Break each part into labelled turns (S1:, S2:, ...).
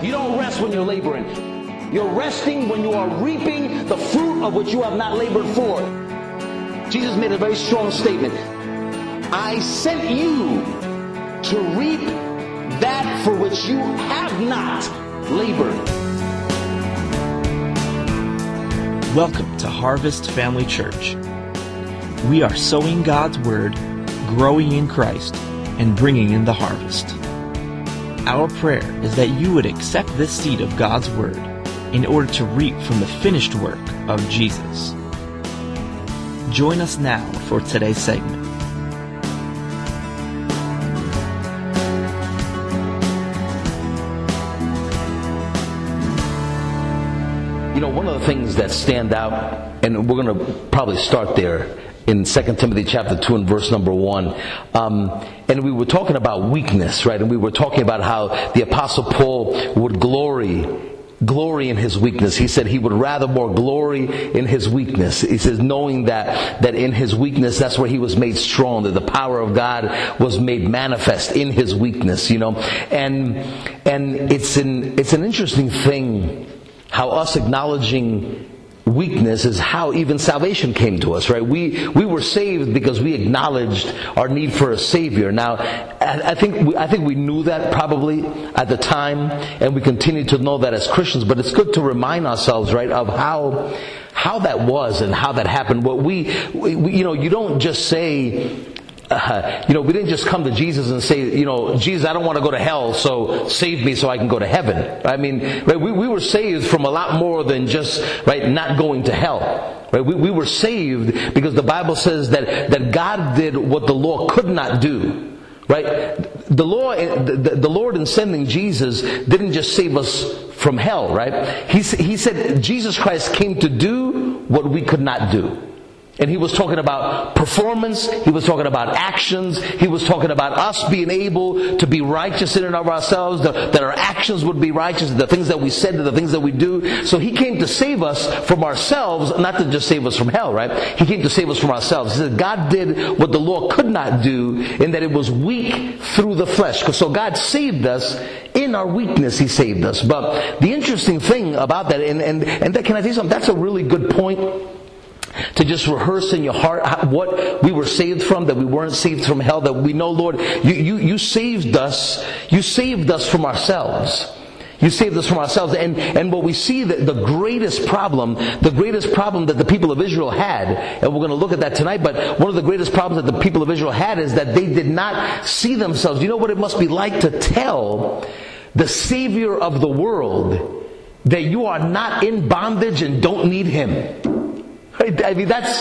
S1: You don't rest when you're laboring. You're resting when you are reaping the fruit of which you have not labored for. Jesus made a very strong statement. I sent you to reap that for which you have not labored.
S2: Welcome to Harvest Family Church. We are sowing God's Word, growing in Christ, and bringing in the harvest. Our prayer is that you would accept this seed of God's Word in order to reap from the finished work of Jesus. Join us now for today's segment.
S1: You know, one of the things that stand out, and we're going to probably start there in 2 Timothy chapter 2 and verse number 1. And we were talking about weakness, right? And we were talking about how the Apostle Paul would glory in his weakness. He said he would rather more glory in his weakness. He says knowing that in his weakness, that's where he was made strong, that the power of God was made manifest in his weakness, you know. And it's an interesting thing how us acknowledging weakness is how even salvation came to us, right? We were saved because we acknowledged our need for a Savior. Now, I think we knew that probably at the time, and we continue to know that as Christians, but it's good to remind ourselves, right, of how that was and how that happened. What we you know, you don't just say, we didn't just come to Jesus and say, Jesus, I don't want to go to hell, so save me so I can go to heaven. I mean, right, we were saved from a lot more than just, right, not going to hell. Right? We were saved because the Bible says that God did what the law could not do. Right? The Lord in sending Jesus didn't just save us from hell, right? He said Jesus Christ came to do what we could not do. And he was talking about performance, he was talking about actions, he was talking about us being able to be righteous in and of ourselves, that our actions would be righteous, the things that we said, the things that we do. So he came to save us from ourselves, not to just save us from hell, right? He came to save us from ourselves. He said God did what the law could not do, in that it was weak through the flesh. So God saved us in our weakness. He saved us. But the interesting thing about that, and that, can I tell you something? That's a really good point. To just rehearse in your heart what we were saved from, that we weren't saved from hell, that we know, Lord, you saved us. You saved us from ourselves. You saved us from ourselves. And what we see, that the greatest problem that the people of Israel had, and we're going to look at that tonight, but one of the greatest problems that the people of Israel had is that they did not see themselves. You know what it must be like to tell the Savior of the world that you are not in bondage and don't need Him? I mean, that's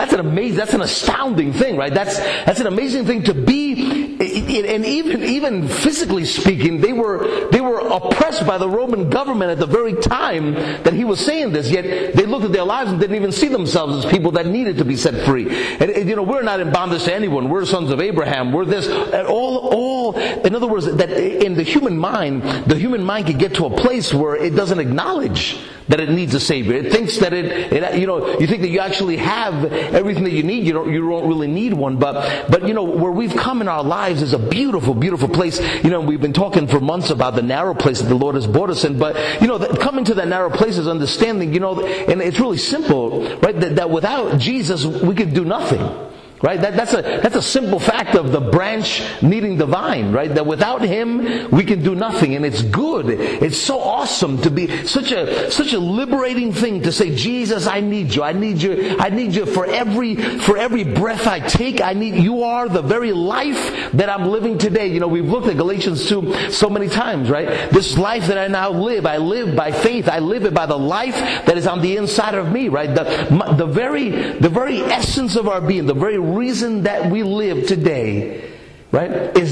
S1: an astounding thing, right? That's an amazing thing to be, and even physically speaking, they were oppressed by the Roman government at the very time that he was saying this. Yet they looked at their lives and didn't even see themselves as people that needed to be set free. And we're not in bondage to anyone. We're sons of Abraham. We're this. All. In other words, that in the human mind can get to a place where it doesn't acknowledge that it needs a Savior. It thinks that you think that you actually have everything that you need. You don't really need one. But where we've come in our lives is a beautiful, beautiful place. We've been talking for months about the narrow place that the Lord has brought us in. But coming to that narrow place is understanding. And it's really simple, right? That without Jesus we could do nothing. Right? That's a simple fact of the branch needing the vine, right? That without Him we can do nothing, and it's good. It's so awesome to be such a liberating thing to say, Jesus, I need you. I need you for every breath I take. You are the very life that I'm living today. We've looked at Galatians 2 so many times, right? This life that I now live, I live by faith. I live it by the life that is on the inside of me, right? The very essence of our being, the very reason that we live today, right,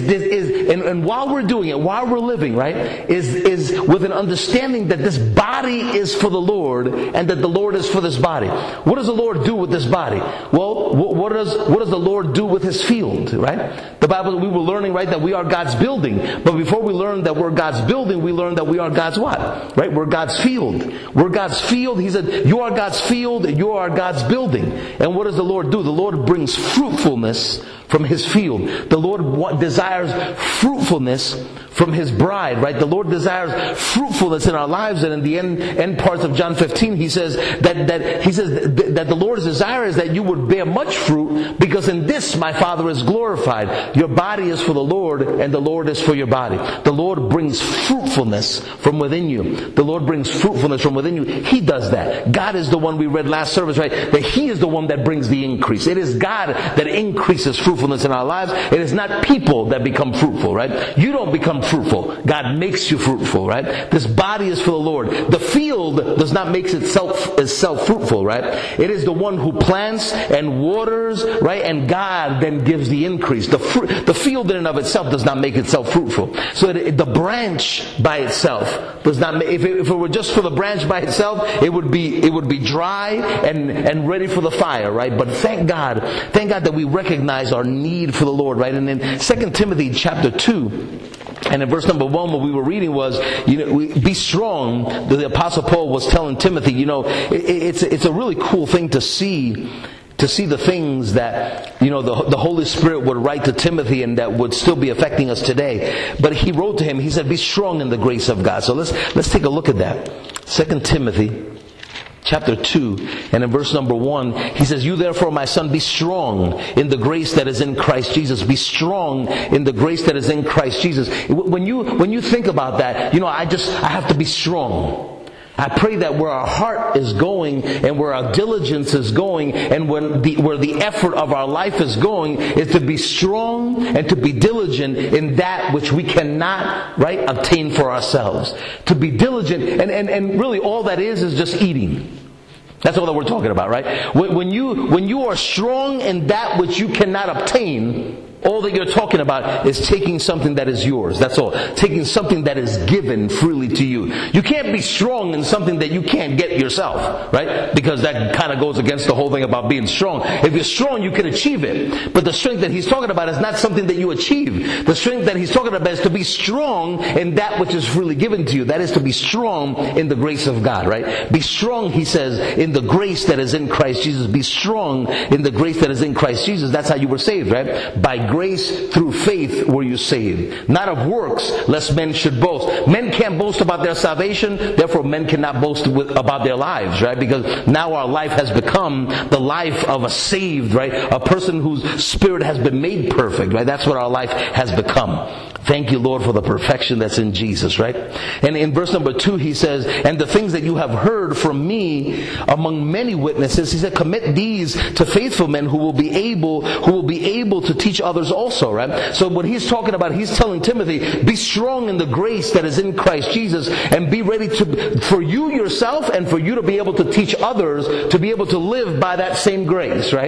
S1: and while we're doing it, while we're living, right, is with an understanding that this body is for the Lord and that the Lord is for this body. What does the Lord do with this body? Well, what does the Lord do with His field, right? The Bible, we were learning, right, that we are God's building. But before we learned that we're God's building, we learned that we are God's what? Right? We're God's field. We're God's field. He said, you are God's field, you are God's building. And what does the Lord do? The Lord brings fruitfulness from His field. The Lord desires fruitfulness from His bride, right? The Lord desires fruitfulness in our lives, and in the end parts of John 15, He says that the Lord's desire is that you would bear much fruit, because in this my Father is glorified. Your body is for the Lord, and the Lord is for your body. The Lord brings fruitfulness from within you. The Lord brings fruitfulness from within you. He does that. God is the one, we read last service, right? That He is the one that brings the increase. It is God that increases fruitfulness in our lives. It is not people that become fruitful, right? You don't become fruitful. God makes you fruitful, right? This body is for the Lord. The field does not make itself fruitful, right? It is the one who plants and waters, right? And God then gives the increase. The field in and of itself does not make itself fruitful. So the branch by itself does not make, if it were just for the branch by itself, it would be dry and ready for the fire, right? But thank God that we recognize our need for the Lord, right? And in 2 Timothy chapter 2, and in verse number 1, what we were reading was, be strong. The Apostle Paul was telling Timothy, it's a really cool thing to see the things that, the Holy Spirit would write to Timothy and that would still be affecting us today. But he wrote to him, he said, be strong in the grace of God. So let's take a look at that. 2 Timothy chapter 2, and in verse number 1, he says, you therefore, my son, be strong in the grace that is in Christ Jesus. Be strong in the grace that is in Christ Jesus. When you think about that, I have to be strong. I pray that where our heart is going and where our diligence is going and where the effort of our life is going is to be strong and to be diligent in that which we cannot, right, obtain for ourselves. To be diligent, and really all that is just eating. That's all that we're talking about, right? When you are strong in that which you cannot obtain, all that you're talking about is taking something that is yours. That's all. Taking something that is given freely to you. You can't be strong in something that you can't get yourself, right? Because that kind of goes against the whole thing about being strong. If you're strong, you can achieve it. But the strength that he's talking about is not something that you achieve. The strength that he's talking about is to be strong in that which is freely given to you. That is to be strong in the grace of God, right? Be strong, he says, in the grace that is in Christ Jesus. Be strong in the grace that is in Christ Jesus. That's how you were saved, right? By grace through faith were you saved, not of works, lest men should boast. Men can't boast about their salvation, therefore men cannot boast about their lives, right? Because now our life has become the life of a saved, right? A person whose spirit has been made perfect, right? That's what our life has become. Thank you, Lord, for the perfection that's in Jesus, right? And in verse number 2, he says, and the things that you have heard from me among many witnesses, he said, commit these to faithful men who will be able to teach others also, right? So what he's talking about, he's telling Timothy, be strong in the grace that is in Christ Jesus, and be ready for you yourself and for you to be able to teach others to be able to live by that same grace, right?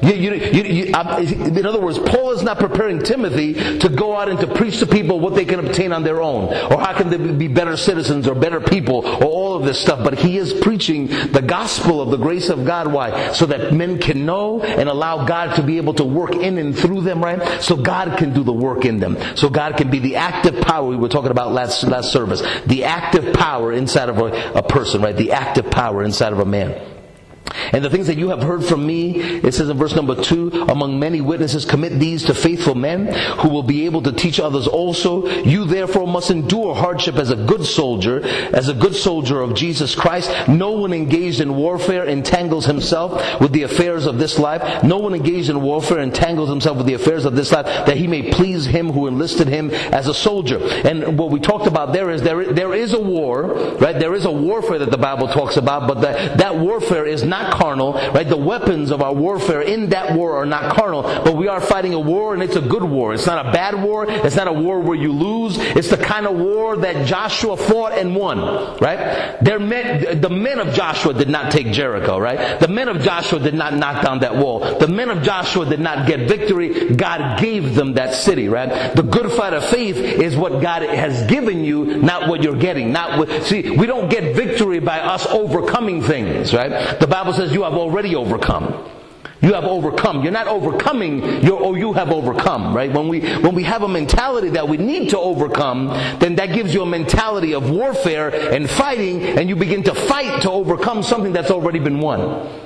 S1: In other words, Paul is not preparing Timothy to go out and to preach to people what they can obtain on their own, or how can they be better citizens or better people, or all of this stuff. But he is preaching the gospel of the grace of God. Why? So that men can know and allow God to be able to work in and through them, right? So God can do the work in them. So God can be the active power we were talking about last service. The active power inside of a person, right? The active power inside of a man. And the things that you have heard from me, it says in verse number 2, among many witnesses, commit these to faithful men who will be able to teach others also. You therefore must endure hardship as a good soldier of Jesus Christ. No one engaged in warfare entangles himself with the affairs of this life. No one engaged in warfare entangles himself with the affairs of this life, that he may please him who enlisted him as a soldier. And what we talked about there is a war, right? There is a warfare that the Bible talks about, but that warfare is not carnal, right? The weapons of our warfare in that war are not carnal, but we are fighting a war, and it's a good war. It's not a bad war. It's not a war where you lose. It's the kind of war that Joshua fought and won, right? The men of Joshua did not take Jericho, right? The men of Joshua did not knock down that wall. The men of Joshua did not get victory. God gave them that city, right? The good fight of faith is what God has given you, not what you're getting. We don't get victory by us overcoming things, right? The Bible says you have already overcome. You have overcome. You're not overcoming, you have overcome, right? When we have a mentality that we need to overcome, then that gives you a mentality of warfare and fighting, and you begin to fight to overcome something that's already been won.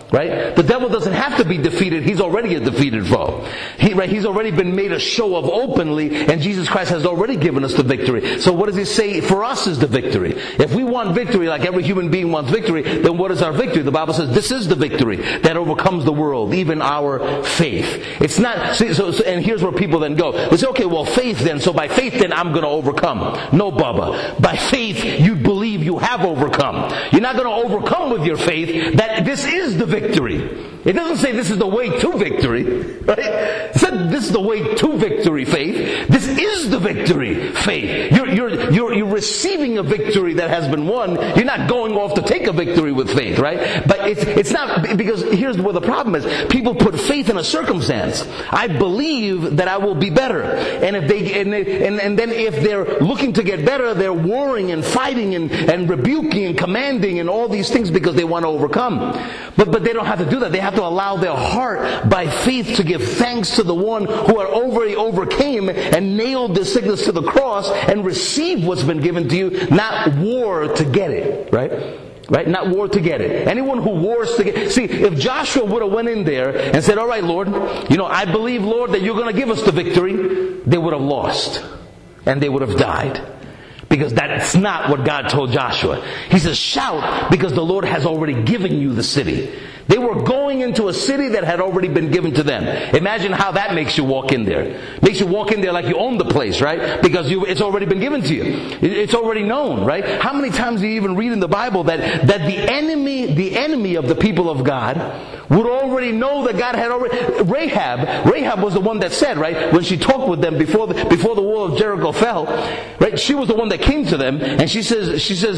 S1: Right? The devil doesn't have to be defeated. He's already a defeated foe. He's already been made a show of openly, and Jesus Christ has already given us the victory. So what does he say for us is the victory? If we want victory like every human being wants victory, then what is our victory? The Bible says this is the victory that overcomes the world, even our faith. It's not, and here's where people then go. They say, okay, well, faith then, so by faith then I'm going to overcome. No, Bubba. By faith you believe you have overcome. You're not going to overcome with your faith. That this is the victory. It doesn't say this is the way to victory, right? It said this is the way to victory, faith. This is the victory, faith. You're receiving a victory that has been won. You're not going off to take a victory with faith, right? But it's not, because here's where the problem is. People put faith in a circumstance. I believe that I will be better. And if then if they're looking to get better, they're warring and fighting and rebuking and commanding and all these things because they want to overcome. But they don't have to do that. They have to allow their heart by faith to give thanks to the one who already overcame and nailed the sickness to the cross and receive what's been given to you, not war to get it, right? Right? Not war to get it. Anyone who wars to get... See, if Joshua would have went in there and said, all right, Lord, I believe, Lord, that you're going to give us the victory, they would have lost. And they would have died. Because that's not what God told Joshua. He says, shout, because the Lord has already given you the city. They were going into a city that had already been given to them. Imagine how that makes you walk in there. Makes you walk in there like you own the place, right? Because it's already been given to you. It's already known, right? How many times do you even read in the Bible that the enemy of the people of God would already know that God had already... Rahab was the one that said, right, when she talked with them before the wall of Jericho fell, right? She was the one that came to them, and she says,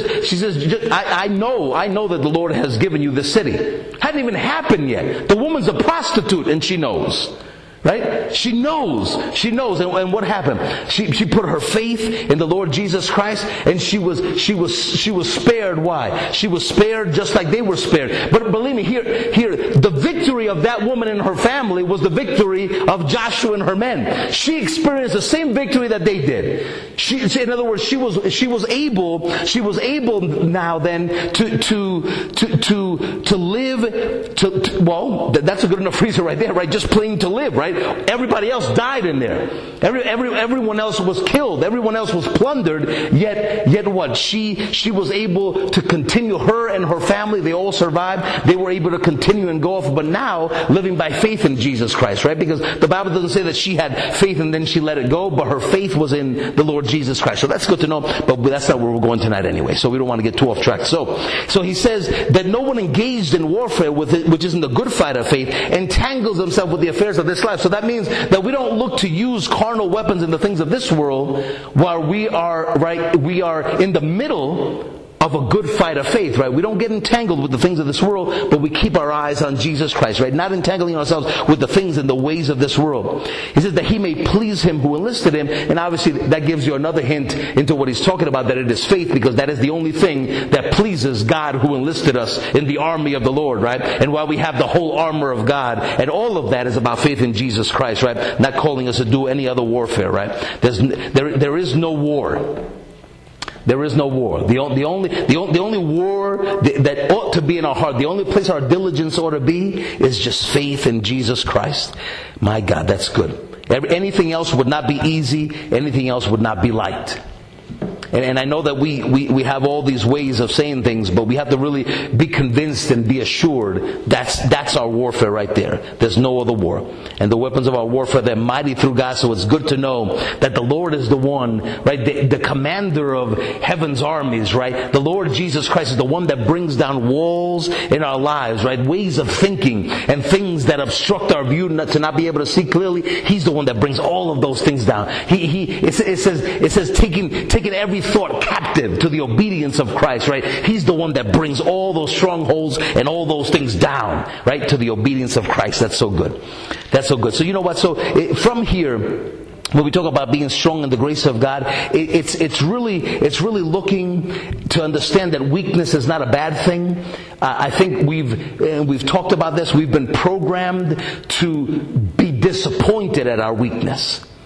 S1: I know that the Lord has given you this city. Hadn't even happened yet. The woman's a prostitute, and she knows. Right? She knows. And what happened? She put her faith in the Lord Jesus Christ, and she was spared. Why? She was spared just like they were spared. But believe me, here, the victory of that woman and her family was the victory of Joshua and her men. She experienced the same victory that they did. In other words, she was able now then to live. Well, that's a good enough reason right there, right? Just plain to live, right? Everybody else died in there. Everyone else was killed. Everyone else was plundered. Yet what? She was able to continue. Her and her family, they all survived. They were able to continue and go off. But now, living by faith in Jesus Christ, right? Because the Bible doesn't say that she had faith and then she let it go, but her faith was in the Lord Jesus Christ. So that's good to know, but that's not where we're going tonight anyway. So we don't want to get too off track. So he says that no one engaged in warfare with it, which isn't the good fight of faith, entangles himself with the affairs of this life. So that means that we don't look to use carnal weapons in the things of this world while we are in the middle of a good fight of faith, right? We don't get entangled with the things of this world, but we keep our eyes on Jesus Christ, right? Not entangling ourselves with the things and the ways of this world. He says that he may please him who enlisted him, and obviously that gives you another hint into what he's talking about, that it is faith, because that is the only thing that pleases God who enlisted us in the army of the Lord, right? And while we have the whole armor of God, and all of that is about faith in Jesus Christ, right? Not calling us to do any other warfare, right? There is no war. There is no war. The only war that ought to be in our heart, the only place our diligence ought to be, is just faith in Jesus Christ. My God, that's good. Anything else would not be easy. Anything else would not be light. And I know that we have all these ways of saying things, but we have to really be convinced and be assured that's our warfare right there. There's no other war. And the weapons of our warfare, they're mighty through God, so it's good to know that the Lord is the one, right? The commander of heaven's armies, right? The Lord Jesus Christ is the one that brings down walls in our lives, right? Ways of thinking and things that obstruct our view to not be able to see clearly. He's the one that brings all of those things down. It says taking every thought captive to the obedience of Christ, right? He's the one that brings all those strongholds and all those things down, right, to the obedience of Christ. That's so good. That's so good. So you know what? So from here, when we talk about being strong in the grace of God, it's really looking to understand that weakness is not a bad thing. I think we've talked about this. We've been programmed to be disappointed at our weakness.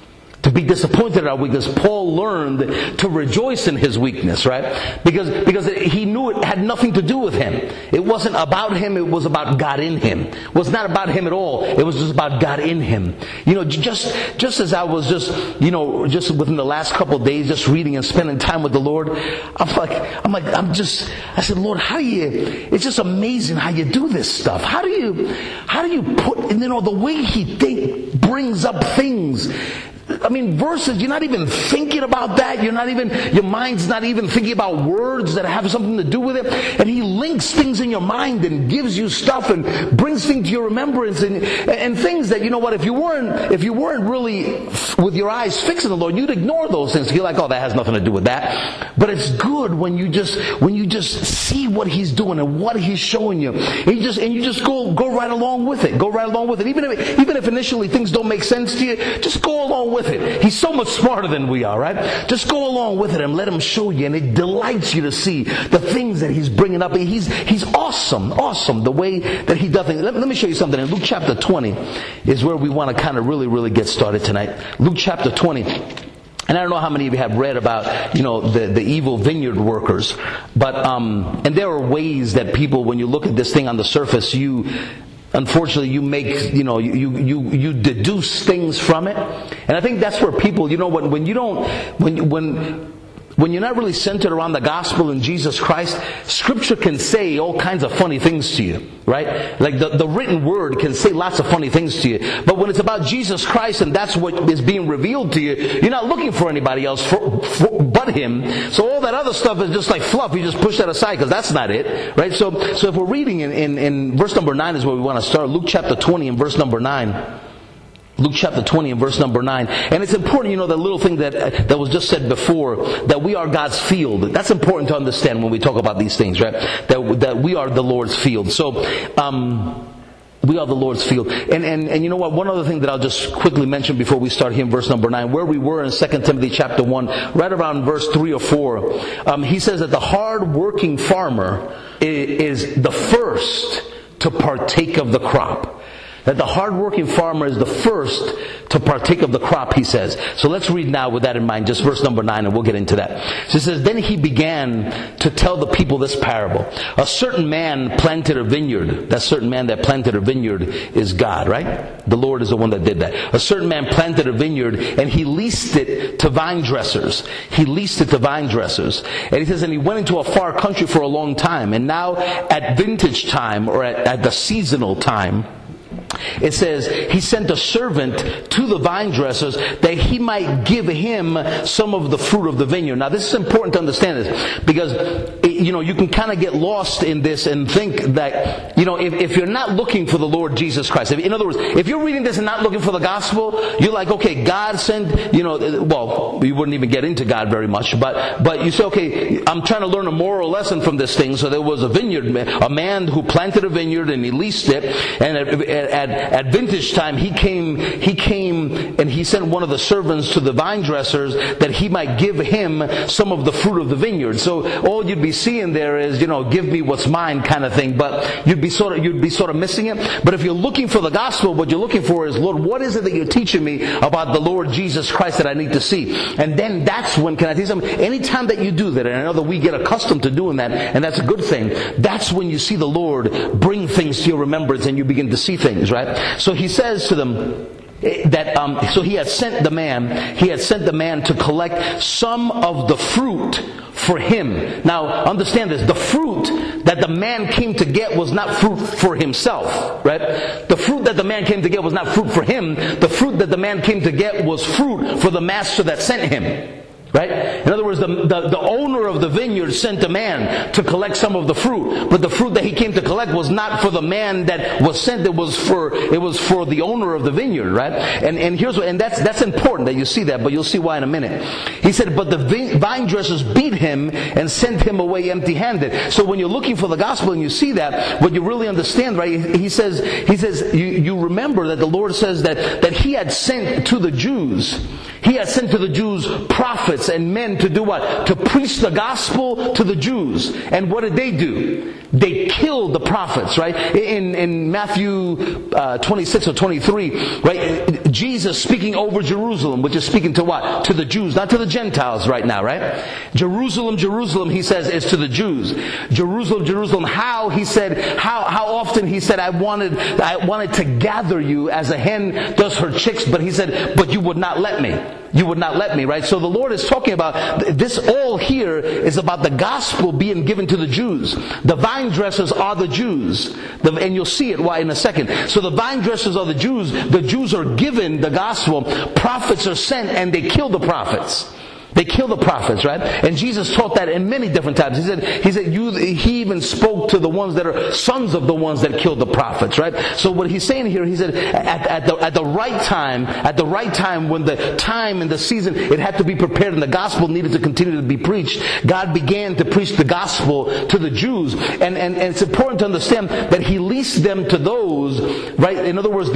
S1: to be disappointed at our weakness. Paul learned to rejoice in his weakness, right? Because he knew it had nothing to do with him. It wasn't about him, it was about God in him. It was not about him at all. It was just about God in him. Just as I was just within the last couple of days, just reading and spending time with the Lord, I said, Lord, it's just amazing how you do this stuff. How do you put, the way he brings up things. I mean, verses, you're not even thinking about that. Your mind's not even thinking about words that have something to do with it. And he links things in your mind and gives you stuff and brings things to your remembrance and things that, if you weren't really with your eyes fixed on the Lord, you'd ignore those things. You're like, oh, that has nothing to do with that. But it's good when you just see what he's doing and what he's showing you. And you just go right along with it. Go right along with it. Even if initially things don't make sense to you, just go along with it. He's so much smarter than we are, right? Just go along with it and let him show you, and it delights you to see the things that he's bringing up. He's awesome the way that he does things. Let me show you something. In Luke chapter 20 is where we want to kind of really, really get started tonight. Luke chapter 20. And I don't know how many of you have read about, the evil vineyard workers, but and there are ways that people, when you look at this thing on the surface, unfortunately, you make, you deduce things from it. And I think that's where people, when you're not really centered around the gospel and Jesus Christ, Scripture can say all kinds of funny things to you, right? Like the written word can say lots of funny things to you. But when it's about Jesus Christ and that's what is being revealed to you, you're not looking for anybody else but Him. So all that other stuff is just like fluff. You just push that aside because that's not it, right? So if we're reading in verse number 9 is where we want to start. Luke chapter 20 and verse number 9. Luke chapter 20 and verse number 9. And it's important, that little thing that was just said before, that we are God's field. That's important to understand when we talk about these things, right? That we are the Lord's field. So, we are the Lord's field. And you know what? One other thing that I'll just quickly mention before we start here in verse number 9, where we were in 2 Timothy chapter 1, right around verse 3 or 4, he says that the hard-working farmer is the first to partake of the crop. That the hard-working farmer is the first to partake of the crop, he says. So let's read now with that in mind, just verse number 9, and we'll get into that. So it says, then he began to tell the people this parable. A certain man planted a vineyard. That certain man that planted a vineyard is God, right? The Lord is the one that did that. A certain man planted a vineyard, and he leased it to vine dressers. He leased it to vine dressers. And he says, and he went into a far country for a long time. And now at vintage time, or at the seasonal time, it says, he sent a servant to the vine dressers that he might give him some of the fruit of the vineyard. Now this is important to understand this, because you can kind of get lost in this and think that, if you're not looking for the Lord Jesus Christ, in other words, if you're reading this and not looking for the gospel, you're like, okay, God sent, well, you wouldn't even get into God very much, but you say, okay, I'm trying to learn a moral lesson from this thing. So there was a man who planted a vineyard and he leased it, and at vintage time, he came and he sent one of the servants to the vine dressers that he might give him some of the fruit of the vineyard. So all you'd be seeing there is, give me what's mine kind of thing, but you'd be sort of missing it. But if you're looking for the gospel, what you're looking for is, Lord, what is it that you're teaching me about the Lord Jesus Christ that I need to see? And then that's when, can I tell you something? Anytime that you do that, and I know that we get accustomed to doing that, and that's a good thing, that's when you see the Lord bring things to your remembrance and you begin to see things, right? So he says to them that so he had sent the man to collect some of the fruit for him. Now understand this, the fruit that the man came to get was not fruit for himself, right? The fruit that the man came to get was not fruit for him. The fruit that the man came to get was fruit for the master that sent him. Right? In other words, the owner of the vineyard sent a man to collect some of the fruit, but the fruit that he came to collect was not for the man that was sent. It was for the owner of the vineyard, right? And that's important that you see that, but you'll see why in a minute. He said, but the vine dressers beat him and sent him away empty-handed. So when you're looking for the gospel and you see that, what you really understand, right? He says you remember that the Lord says that he had sent to the Jews. He had sent to the Jews prophets and men to do what? To preach the gospel to the Jews. And what did they do? they killed the prophets, right? In Matthew 26 or 23, right? Jesus speaking over Jerusalem, which is speaking to what? To the Jews, not to the Gentiles right now, right? Jerusalem, Jerusalem, he says, is to the Jews. Jerusalem, Jerusalem, how often he said, I wanted to gather you as a hen does her chicks, but he said, but you would not let me. You would not let me, right? So the Lord is talking about, this all here is about the gospel being given to the Jews. The vine dressers are the Jews. And you'll see it in a second. So the vine dressers are the Jews. The Jews are given the gospel. Prophets are sent and they kill the prophets. They kill the prophets, right? And Jesus taught that in many different times. He even spoke to the ones that are sons of the ones that killed the prophets, right? So what he's saying here, he said, at the right time, when the time and the season, it had to be prepared and the gospel needed to continue to be preached, God began to preach the gospel to the Jews. And it's important to understand that he leased them to those, right? In other words,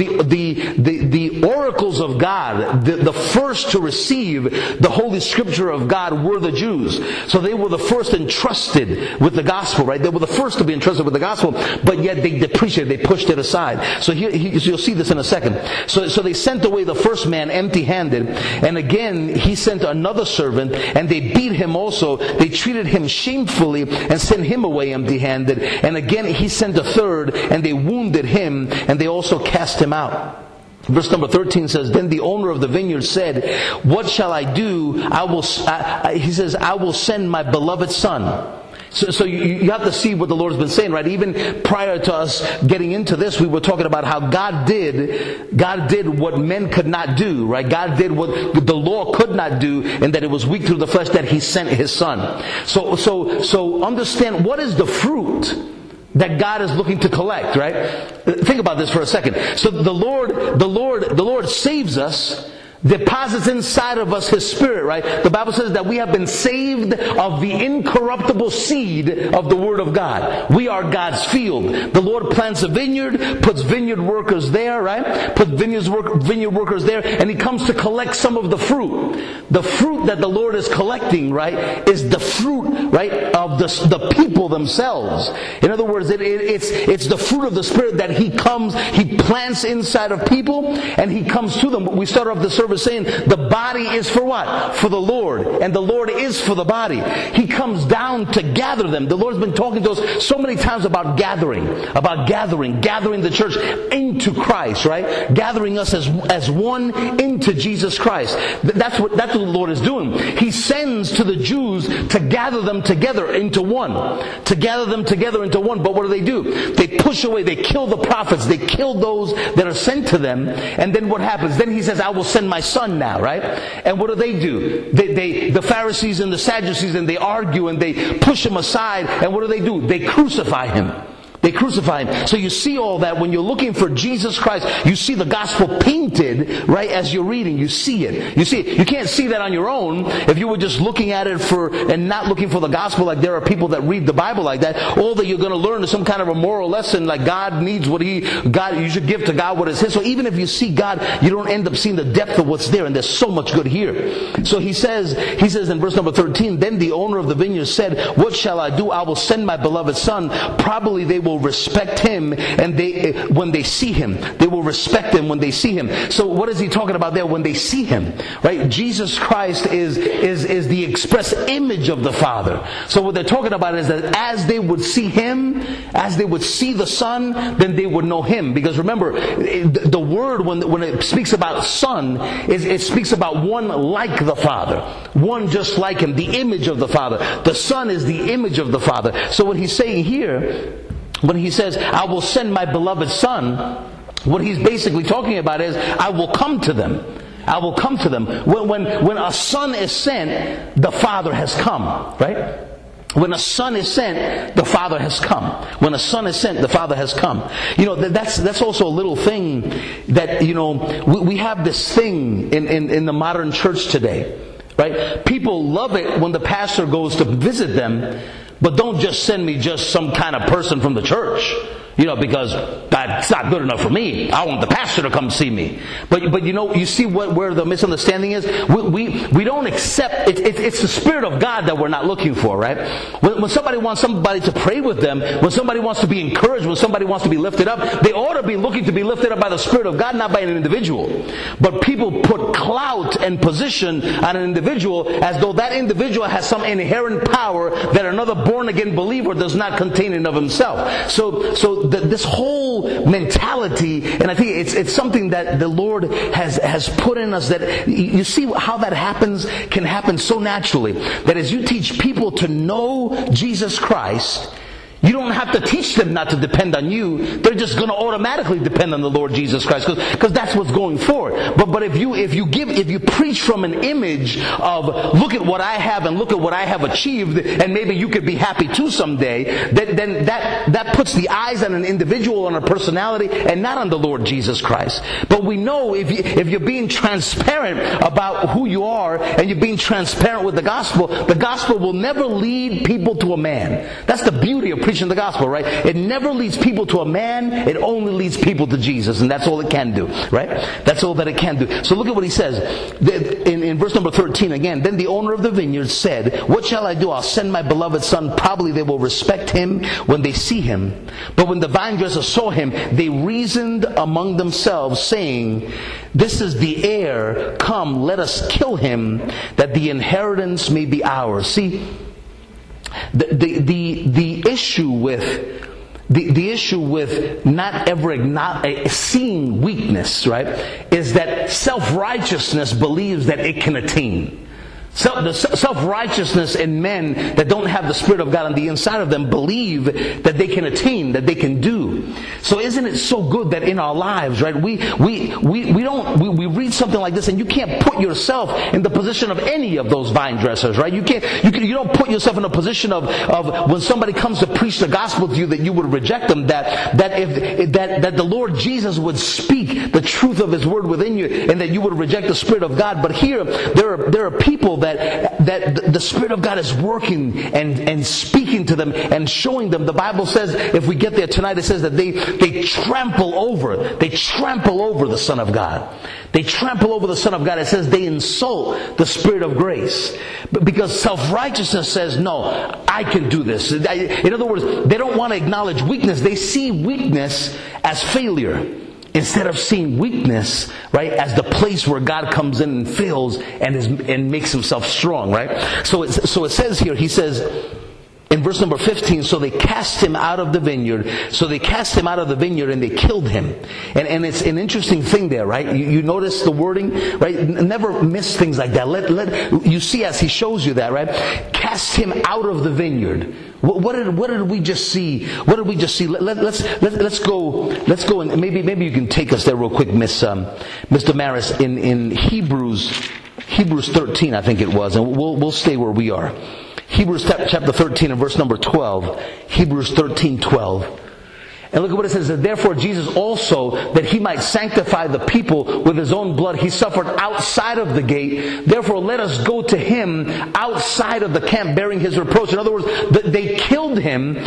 S1: the oracles of God, the first to receive the Holy Scripture of God were the Jews. So they were the first entrusted with the gospel, right? They were the first to be entrusted with the gospel, but yet they depreciated, they pushed it aside. So here, you'll see this in a second. So they sent away the first man empty-handed, and again he sent another servant, and they beat him also. They treated him shamefully and sent him away empty-handed. And again he sent a third, and they wounded him, and they also cast him out. Verse number 13 says, then the owner of the vineyard said, what shall I do? He says, I will send my beloved son. So you have to see what the Lord's been saying, right? Even prior to us getting into this, we were talking about how God did what men could not do, right? God did what the law could not do, and that it was weak through the flesh that he sent his son. So understand, what is the fruit that God is looking to collect, right? Think about this for a second. So the Lord saves us, deposits inside of us his spirit, right? The Bible says that we have been saved of the incorruptible seed of the word of God. We are God's field. The Lord plants a vineyard, puts vineyard workers there, right? Put vineyard workers there, and he comes to collect some of the fruit. The fruit that the Lord is collecting, right, is the fruit, right, of the people themselves. In other words, it's the fruit of the Spirit that he plants inside of people, and he comes to them. We start off the service saying the body is for what? For the Lord. And the Lord is for the body. He comes down to gather them. The Lord's been talking to us so many times about gathering the church into Christ, right? Gathering us as one into Jesus Christ. That's what the Lord is doing. He sends to the Jews to gather them together into one. To gather them together into one. But what do? They push away, they kill the prophets, they kill those that are sent to them. And then what happens? Then he says, I will send my son now, right? And what do? The Pharisees and the Sadducees, and they argue and they push him aside. And what do? They crucify him. They crucify him. So you see all that when you're looking for Jesus Christ. You see the gospel painted, right, as you're reading. You see it. You see it. You can't see that on your own if you were just looking at it and not looking for the gospel. Like there are people that read the Bible like that. All that you're going to learn is some kind of a moral lesson, like God needs you should give to God what is his. So even if you see God, you don't end up seeing the depth of what's there, and there's so much good here. So he says in verse number 13, then the owner of the vineyard said, what shall I do? I will send my beloved son. Probably they will respect him, and when they see him, they will respect him when they see him. So what is he talking about there? When they see him, right? Jesus Christ is the express image of the Father. So what they're talking about is that as they would see him, as they would see the Son, then they would know him. Because remember, the word when it speaks about Son, it speaks about one like the Father, one just like him, the image of the Father. The Son is the image of the Father. So what he's saying here, when he says, I will send my beloved son, what he's basically talking about is, I will come to them. I will come to them. When a son is sent, the Father has come, right? When a son is sent, the Father has come. When a son is sent, the Father has come. You know, that's also a little thing that, you know, we have this thing in the modern church today, right? People love it when the pastor goes to visit them, but don't just send me just some kind of person from the church. because that's not good enough for me. I want the pastor to come see me. But you see where the misunderstanding is? We don't accept, it's the Spirit of God that we're not looking for, right? When somebody wants somebody to pray with them, when somebody wants to be encouraged, when somebody wants to be lifted up, they ought to be looking to be lifted up by the Spirit of God, not by an individual. But people put clout and position on an individual as though that individual has some inherent power that another born-again believer does not contain in of himself. So this whole mentality, and I think it's something that the Lord has put in us, that you see how that can happen so naturally, that as you teach people to know Jesus Christ, you don't have to teach them not to depend on you. They're just going to automatically depend on the Lord Jesus Christ, because that's what's going forward. But if you preach from an image of, look at what I have and look at what I have achieved, and maybe you could be happy too someday, then that puts the eyes on an individual, on a personality, and not on the Lord Jesus Christ. But we know if you're being transparent about who you are, and you're being transparent with the gospel will never lead people to a man. That's the beauty of preaching the gospel, right? It never leads people to a man. It only leads people to Jesus, and that's all it can do, right? That's all that it can do. So look at what he says in verse number 13 again. Then the owner of the vineyard said, "What shall I do? I'll send my beloved son. Probably they will respect him when they see him." But when the vine dressers saw him, they reasoned among themselves, saying, "This is the heir. Come, let us kill him, that the inheritance may be ours." See, the issue with not ever seeing weakness, right, is that self-righteousness believes that it can attain. The self-righteousness in men that don't have the Spirit of God on the inside of them believe that they can attain, that they can do. So isn't it so good that in our lives, right, we read something like this, and you can't put yourself in the position of any of those vine dressers, right? You don't put yourself in a position of when somebody comes to preach the gospel to you, that you would reject them, that the Lord Jesus would speak the truth of His word within you, and that you would reject the Spirit of God. But here there are people that the Spirit of God is working and speaking to them and showing them. The Bible says, if we get there tonight, it says that they trample over the Son of God. They trample over the Son of God. It says they insult the Spirit of grace. Because self-righteousness says, no, I can do this. In other words, they don't want to acknowledge weakness. They see weakness as failure, instead of seeing weakness, right, as the place where God comes in and fills and makes Himself strong, right? So it says here, he says in verse number 15, so they cast him out of the vineyard. So they cast him out of the vineyard and they killed him. And it's an interesting thing there, right? You notice the wording, right? Never miss things like that. You see as he shows you that, right? Cast him out of the vineyard. What did we just see? What did we just see? Let's go and maybe you can take us there real quick, Miss Damaris, in Hebrews 13, I think it was, and we'll stay where we are. Hebrews chapter 13 and verse number 12. Hebrews 13:12. And look at what it says, that therefore Jesus also, that He might sanctify the people with His own blood, He suffered outside of the gate. Therefore let us go to Him outside of the camp, bearing His reproach. In other words, they killed Him,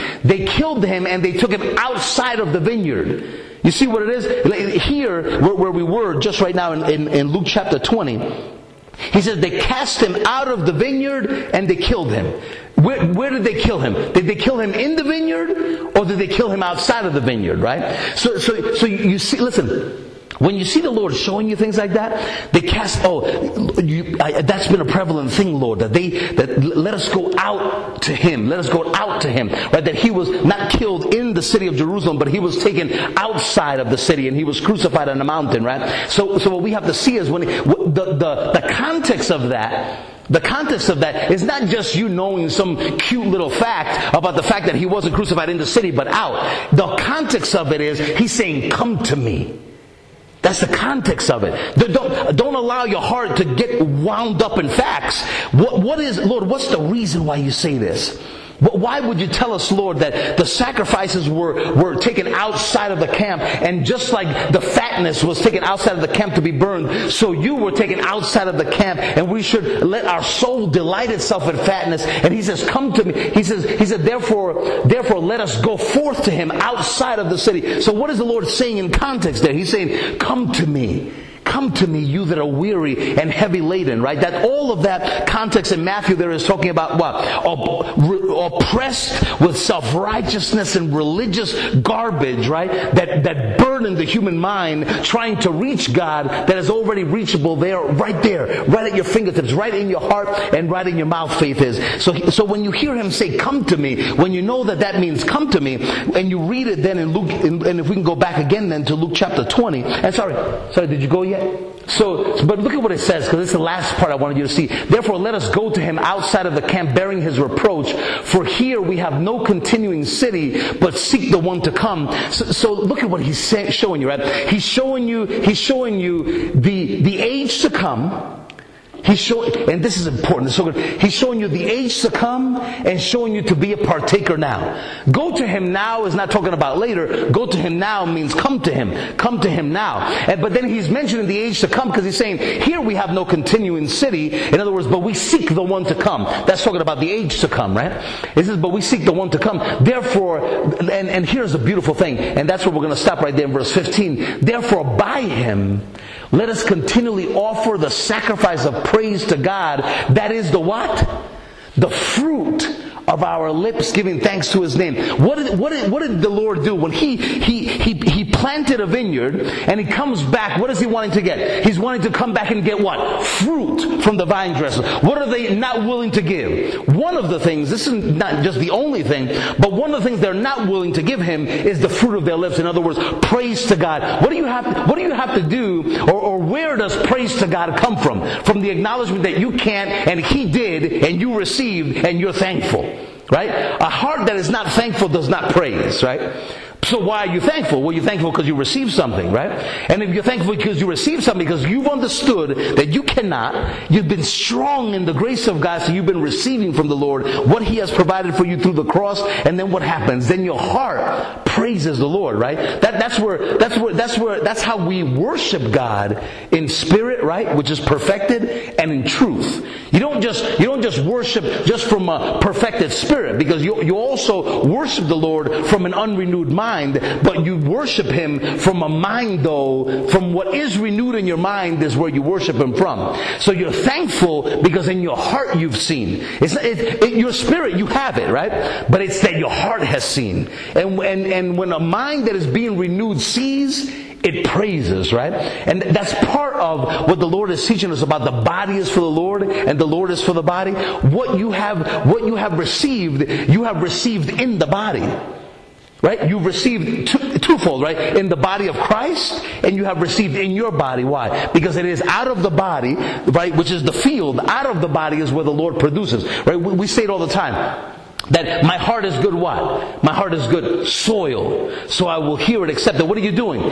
S1: and they took Him outside of the vineyard. You see what it is? Here, where we were just right now in Luke chapter 20, he says they cast Him out of the vineyard and they killed Him. Where did they kill Him? Did they kill Him in the vineyard, or did they kill Him outside of the vineyard, right? So you see, listen, when you see the Lord showing you things like that, they cast, that's been a prevalent thing, Lord, that let us go out to Him. Let us go out to Him. Right? That He was not killed in the city of Jerusalem, but He was taken outside of the city and He was crucified on a mountain, right? So what we have to see is when the context of that. The context of that is not just you knowing some cute little fact about the fact that He wasn't crucified in the city but out. The context of it is He's saying, come to me. That's the context of it. Don't allow your heart to get wound up in facts. What is, Lord, what's the reason why you say this? Why would you tell us, Lord, that the sacrifices were taken outside of the camp, and just like the fatness was taken outside of the camp to be burned, so you were taken outside of the camp, and we should let our soul delight itself in fatness. And he says, come to me. He said, therefore let us go forth to him outside of the city. So what is the Lord saying in context there? He's saying, come to me. Come to me, you that are weary and heavy laden, right? That all of that context in Matthew there is talking about what? Oppressed with self-righteousness and religious garbage, right? That burden the human mind trying to reach God, that is already reachable there, right at your fingertips, right in your heart and right in your mouth, faith is. So when you hear him say, come to me, when you know that means come to me, and you read it then in Luke, and if we can go back again then to Luke chapter 20, and sorry, did you go yet? But look at what it says, because it's the last part I wanted you to see. Therefore, let us go to him outside of the camp, bearing his reproach. For here we have no continuing city, but seek the one to come. So look at what he's showing you, right? He's showing you the age to come. And this is important, it's so good. He's showing you the age to come and showing you to be a partaker now. Go to him now is not talking about later. Go to him now means come to him. Come to him now. But then he's mentioning the age to come because he's saying, here we have no continuing city. In other words, but we seek the one to come. That's talking about the age to come, right? It says, but we seek the one to come. Therefore, and here's a beautiful thing, and that's where we're going to stop right there in verse 15. Therefore, by him, let us continually offer the sacrifice of praise to God. That is the what? The fruit of our lips, giving thanks to his name. What did the Lord do when he planted a vineyard and he comes back? What is he wanting to get? He's wanting to come back and get what? Fruit from the vine dressers. What are they not willing to give? One of the things, this is not just the only thing, but one of the things they're not willing to give him is the fruit of their lips. In other words, praise to God. What do you have to do, or where does praise to God come from? From the acknowledgement that you can't and he did and you received and you're thankful. Right? A heart that is not thankful does not praise, right? So why are you thankful? Well, you're thankful because you received something, right? And if you're thankful because you received something, because you've understood that you cannot, you've been strong in the grace of God, so you've been receiving from the Lord what he has provided for you through the cross, and then what happens? Then your heart praises the Lord, right? That's how we worship God in spirit, right? Which is perfected, and in truth. You don't just worship just from a perfected spirit, because you also worship the Lord from an unrenewed mind, but you worship him from a mind, though, from what is renewed in your mind is where you worship him from. So you're thankful because in your heart you've seen. Your spirit, you have it, right? But it's that your heart has seen. And when a mind that is being renewed sees, it praises, right? And that's part of what the Lord is teaching us about. The body is for the Lord and the Lord is for the body. What you have received, you have received in the body. Right? You've received twofold, right? In the body of Christ, and you have received in your body. Why? Because it is out of the body, right, which is the field. Out of the body is where the Lord produces. Right? We say it all the time. That my heart is good what? My heart is good soil. So I will hear it, accept it. What are you doing?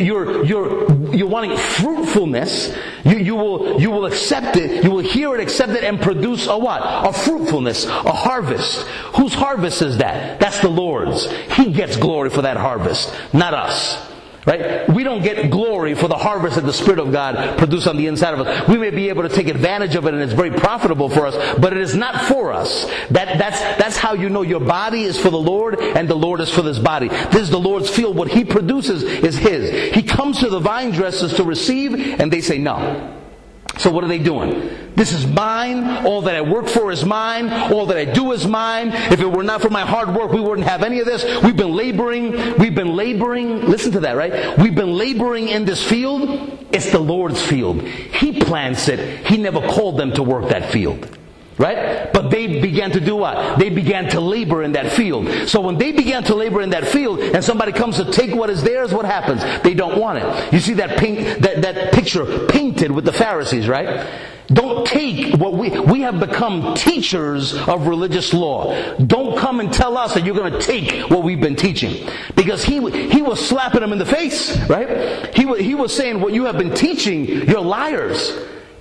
S1: You're wanting fruitfulness. You will accept it. You will hear it, accept it, and produce a what? A fruitfulness, a harvest. Whose harvest is that? That's the Lord's. He gets glory for that harvest, not us. Right? We don't get glory for the harvest that the Spirit of God produced on the inside of us. We may be able to take advantage of it and it's very profitable for us, but it is not for us. That's how you know your body is for the Lord and the Lord is for this body. This is the Lord's field. What he produces is his. He comes to the vine dressers to receive and they say no. So what are they doing? This is mine. All that I work for is mine. All that I do is mine. If it were not for my hard work, we wouldn't have any of this. We've been laboring. Listen to that, right? We've been laboring in this field. It's the Lord's field. He plants it. He never called them to work that field. Right? But they began to do what? They began to labor in that field. So when they began to labor in that field and somebody comes to take what is theirs, what happens? They don't want it. You see that picture painted with the Pharisees, right? Don't take what we have become teachers of religious law. Don't come and tell us that you're going to take what we've been teaching. Because he was slapping them in the face, right? He was saying what you have been teaching, you're liars.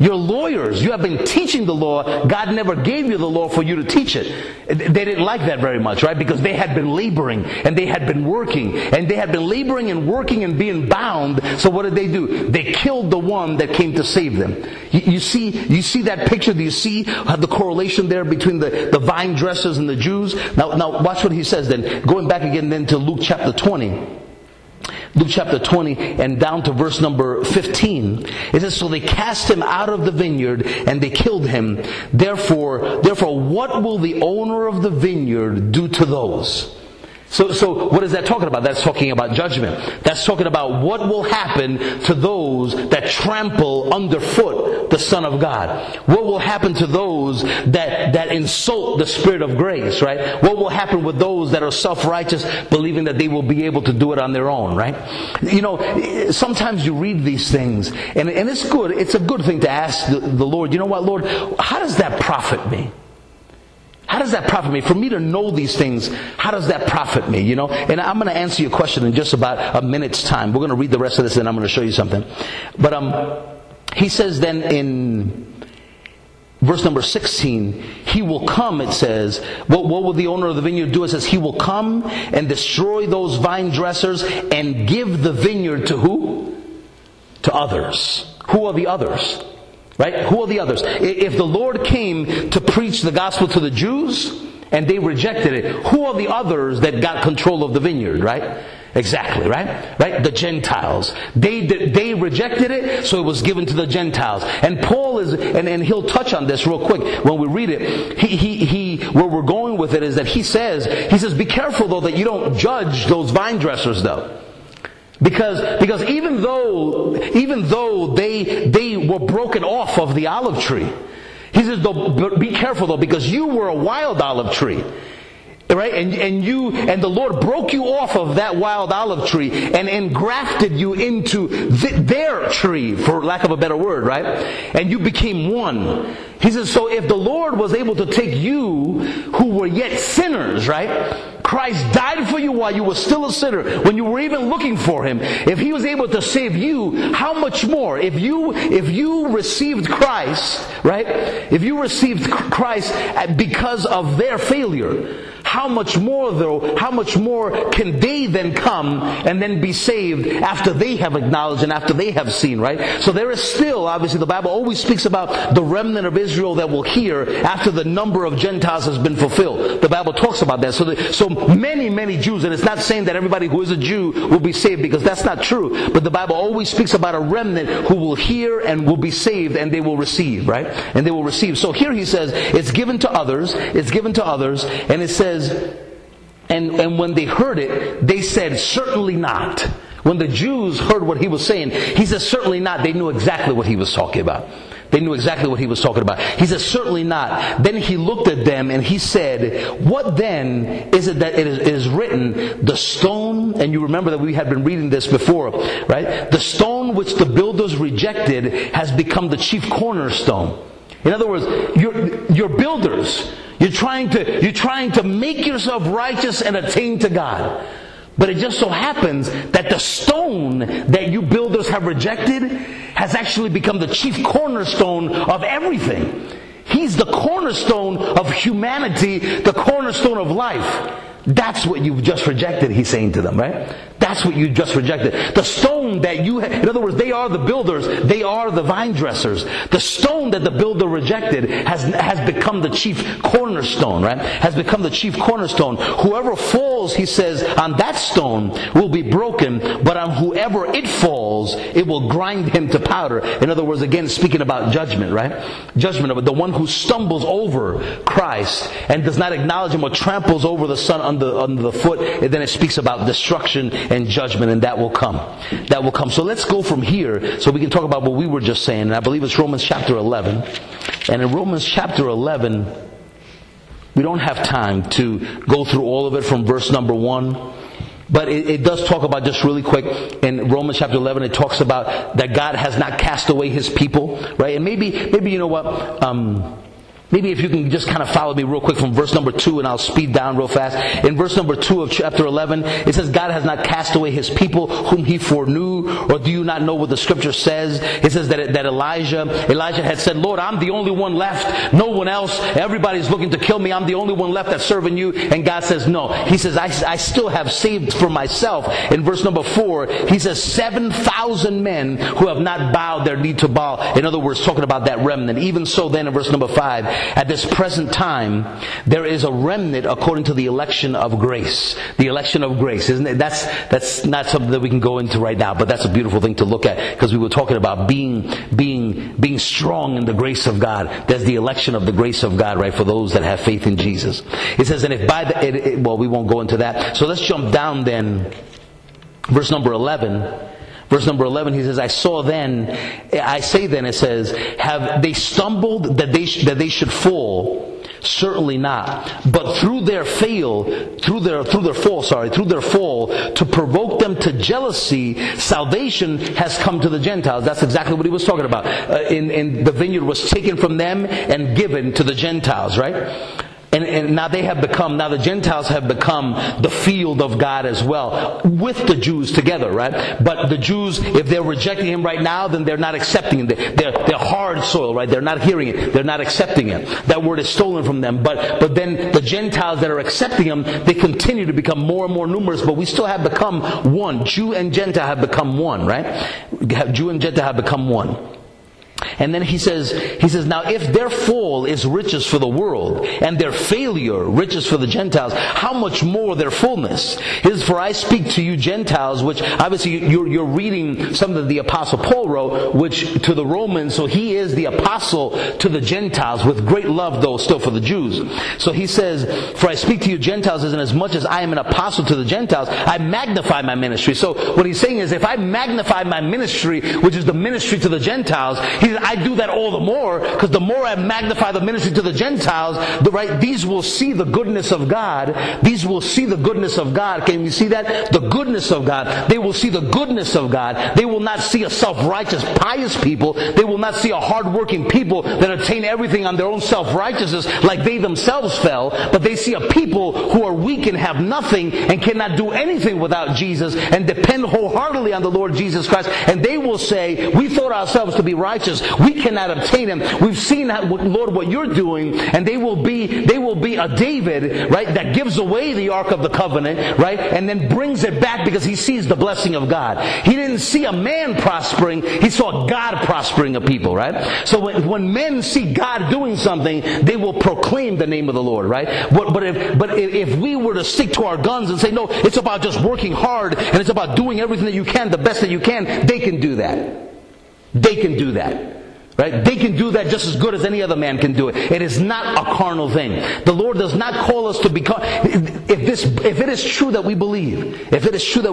S1: You're lawyers. You have been teaching the law. God never gave you the law for you to teach it. They didn't like that very much, right? Because they had been laboring and they had been working and they had been laboring and working and being bound. So what did they do? They killed the one that came to save them. You see that picture? Do you see the correlation there between the vine dressers and the Jews? Now watch what he says then. Going back again then to Luke chapter 20. Luke chapter 20 and down to verse number 15. It says, so they cast him out of the vineyard and they killed him. Therefore, what will the owner of the vineyard do to those? So what is that talking about? That's talking about judgment. That's talking about what will happen to those that trample underfoot the Son of God. What will happen to those that insult the Spirit of grace, right? What will happen with those that are self-righteous, believing that they will be able to do it on their own, right? You know, sometimes you read these things, and it's good. It's a good thing to ask the Lord, you know what, Lord, how does that profit me? How does that profit me? For me to know these things, how does that profit me? You know, and I'm going to answer your question in just about a minute's time. We're going to read the rest of this and I'm going to show you something. But he says then in verse number 16, he will come, it says. What will the owner of the vineyard do? It says he will come and destroy those vine dressers and give the vineyard to who? To others. Who are the others? Right? Who are the others? If the Lord came to preach the gospel to the Jews and they rejected it, who are the others that got control of the vineyard, right? Exactly, right? Right? The Gentiles. They rejected it, so it was given to the Gentiles. And Paul is, and he'll touch on this real quick when we read it. He where we're going with it is that he says, be careful though that you don't judge those vine dressers though. Because even though they were broken off of the olive tree, he says, be careful though, because you were a wild olive tree. Right? And the Lord broke you off of that wild olive tree and engrafted you into their tree, for lack of a better word, right? And you became one. He says, so if the Lord was able to take you who were yet sinners, right? Christ died for you while you were still a sinner, when you were even looking for Him. If He was able to save you, how much more? If you received Christ, right? If you received Christ because of their failure, how much more can they then come and then be saved after they have acknowledged and after they have seen, right? So there is still, obviously, the Bible always speaks about the remnant of Israel that will hear after the number of Gentiles has been fulfilled. The Bible talks about that. So many Jews, and it's not saying that everybody who is a Jew will be saved, because that's not true. But the Bible always speaks about a remnant who will hear and will be saved, and they will receive, right? And they will receive. So here he says, it's given to others, and it says, and when they heard it, they said, certainly not. When the Jews heard what he was saying, he says, certainly not. They knew exactly what he was talking about. He says, certainly not. Then he looked at them and he said, what then is it that it is written, the stone, and you remember that we had been reading this before, right? The stone which the builders rejected has become the chief cornerstone. In other words, you're builders. You're trying to make yourself righteous and attain to God. But it just so happens that the stone that you builders have rejected has actually become the chief cornerstone of everything. He's the cornerstone of humanity, the cornerstone of life. That's what you've just rejected, he's saying to them, right? That's what you just rejected. The stone that in other words, they are the builders, they are the vine dressers. The stone that the builder rejected has become the chief cornerstone, right? Has become the chief cornerstone. Whoever falls, he says, on that stone will be broken, but on whoever it falls, it will grind him to powder. In other words, again, speaking about judgment, right? Judgment of the one who stumbles over Christ and does not acknowledge Him or tramples over the Son under the foot, and then it speaks about destruction and judgment, and that will come. That will come. So let's go from here so we can talk about what we were just saying, and I believe it's Romans chapter 11. And in Romans chapter 11, we don't have time to go through all of it from verse number 1. But it does talk about, just really quick, in Romans chapter 11, it talks about that God has not cast away His people, right? And maybe you know what, Maybe if you can just kind of follow me real quick from verse number 2, and I'll speed down real fast. In verse number 2 of chapter 11, it says, God has not cast away his people whom he foreknew. Or do you not know what the scripture says? It says that Elijah had said, Lord, I'm the only one left. No one else. Everybody's looking to kill me. I'm the only one left that's serving you. And God says, no. He says, I still have saved for myself. In verse number 4, he says, 7,000 men who have not bowed their knee to Baal. In other words, talking about that remnant. Even so then, in verse number 5, at this present time, there is a remnant according to the election of grace. The election of grace, isn't it? That's not something that we can go into right now, but that's a beautiful thing to look at, because we were talking about being strong in the grace of God. There's the election of the grace of God, right, for those that have faith in Jesus. It says, and if by the, well, we won't go into that. So let's jump down then. Verse number 11. Verse number 11, he says, I say then, it says, have they stumbled that they should fall? Certainly not. But through their fall, to provoke them to jealousy, salvation has come to the Gentiles. That's exactly what he was talking about. In the vineyard was taken from them and given to the Gentiles, right? And now the Gentiles have become the field of God as well, with the Jews together, right? But the Jews, if they're rejecting him right now, then they're not accepting him. They're hard soil, right? They're not hearing it. They're not accepting it. That word is stolen from them. But then the Gentiles that are accepting him, they continue to become more and more numerous, but we still have become one. Jew and Gentile have become one, right? Jew and Gentile have become one. And then he says, now if their fall is riches for the world, and their failure riches for the Gentiles, how much more their fullness? He says, for I speak to you Gentiles, which obviously you're reading something that the Apostle Paul wrote, which to the Romans, so he is the apostle to the Gentiles, with great love though still for the Jews. So he says, for I speak to you Gentiles, and as much as I am an apostle to the Gentiles, I magnify my ministry. So what he's saying is, if I magnify my ministry, which is the ministry to the Gentiles, I do that all the more, because the more I magnify the ministry to the Gentiles, these will see the goodness of God. These will see the goodness of God. Can you see that? The goodness of God. They will see the goodness of God. They will not see a self-righteous, pious people. They will not see a hard-working people that attain everything on their own self-righteousness like they themselves fell. But they see a people who are weak and have nothing and cannot do anything without Jesus and depend wholeheartedly on the Lord Jesus Christ. And they will say, we thought ourselves to be righteous. We cannot obtain him. We've seen, Lord, what you're doing, and they will be a David, right, that gives away the Ark of the Covenant, right, and then brings it back because he sees the blessing of God. He didn't see a man prospering, he saw God prospering a people, right? So when men see God doing something, they will proclaim the name of the Lord, right? But if we were to stick to our guns and say, no, it's about just working hard and it's about doing everything that you can, the best that you can, they can do that. They can do that. Right? They can do that just as good as any other man can do it. It is not a carnal thing. The Lord does not call us to become, if it is true that we believe that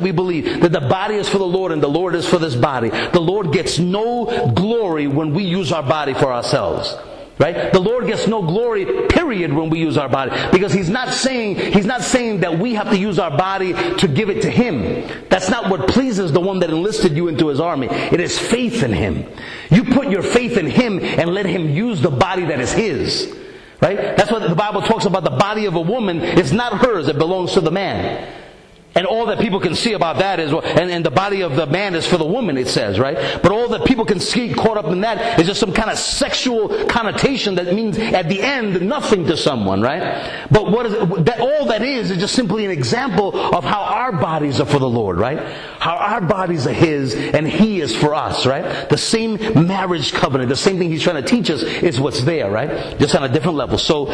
S1: the body is for the Lord and the Lord is for this body, the Lord gets no glory when we use our body for ourselves. Right? The Lord gets no glory, period, when we use our body. Because He's not saying that we have to use our body to give it to Him. That's not what pleases the one that enlisted you into His army. It is faith in Him. You put your faith in Him and let Him use the body that is His. Right? That's what the Bible talks about. The body of a woman is not hers, it belongs to the man. And all that people can see about that is, and the body of the man is for the woman, it says, right? But all that people can see caught up in that is just some kind of sexual connotation that means at the end nothing to someone, right? But all that is just simply an example of how our bodies are for the Lord, right? How our bodies are His and He is for us, right? The same marriage covenant, the same thing He's trying to teach us is what's there, right? Just on a different level. So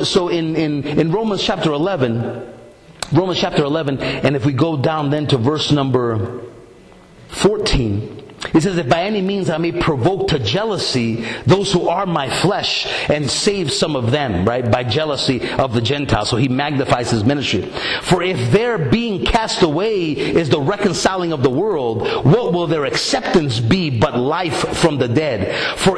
S1: in Romans chapter 11, and if we go down then to verse number 14, it says, if by any means I may provoke to jealousy those who are my flesh and save some of them, right, by jealousy of the Gentiles. So he magnifies his ministry. For if their being cast away is the reconciling of the world, what will their acceptance be but life from the dead? For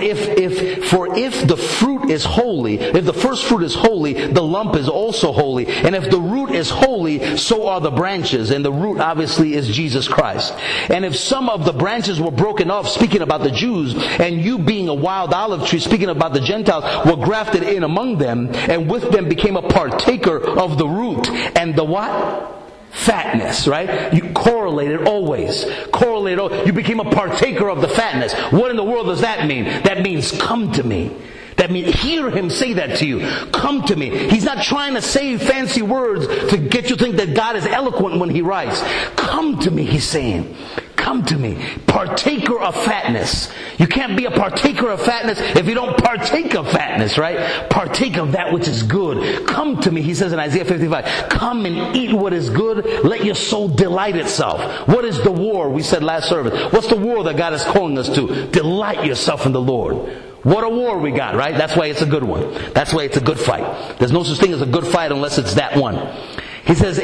S1: if the fruit is holy, if the first fruit is holy, the lump is also holy. And if the root is holy, so are the branches. And the root obviously is Jesus Christ. And if some of the branches were broken off, speaking about the Jews, and you being a wild olive tree, speaking about the Gentiles, were grafted in among them, and with them became a partaker of the root and the what? Fatness, right? You correlated always. You became a partaker of the fatness. What in the world does that mean? That means come to me. That means hear him say that to you. Come to me. He's not trying to say fancy words to get you to think that God is eloquent when he writes. Come to me, he's saying. Come to me. Partaker of fatness. You can't be a partaker of fatness if you don't partake of fatness, right? Partake of that which is good. Come to me, he says in Isaiah 55. Come and eat what is good. Let your soul delight itself. What is the war? We said last service. What's the war that God is calling us to? Delight yourself in the Lord. What a war we got, right? That's why it's a good one. That's why it's a good fight. There's no such thing as a good fight unless it's that one. He says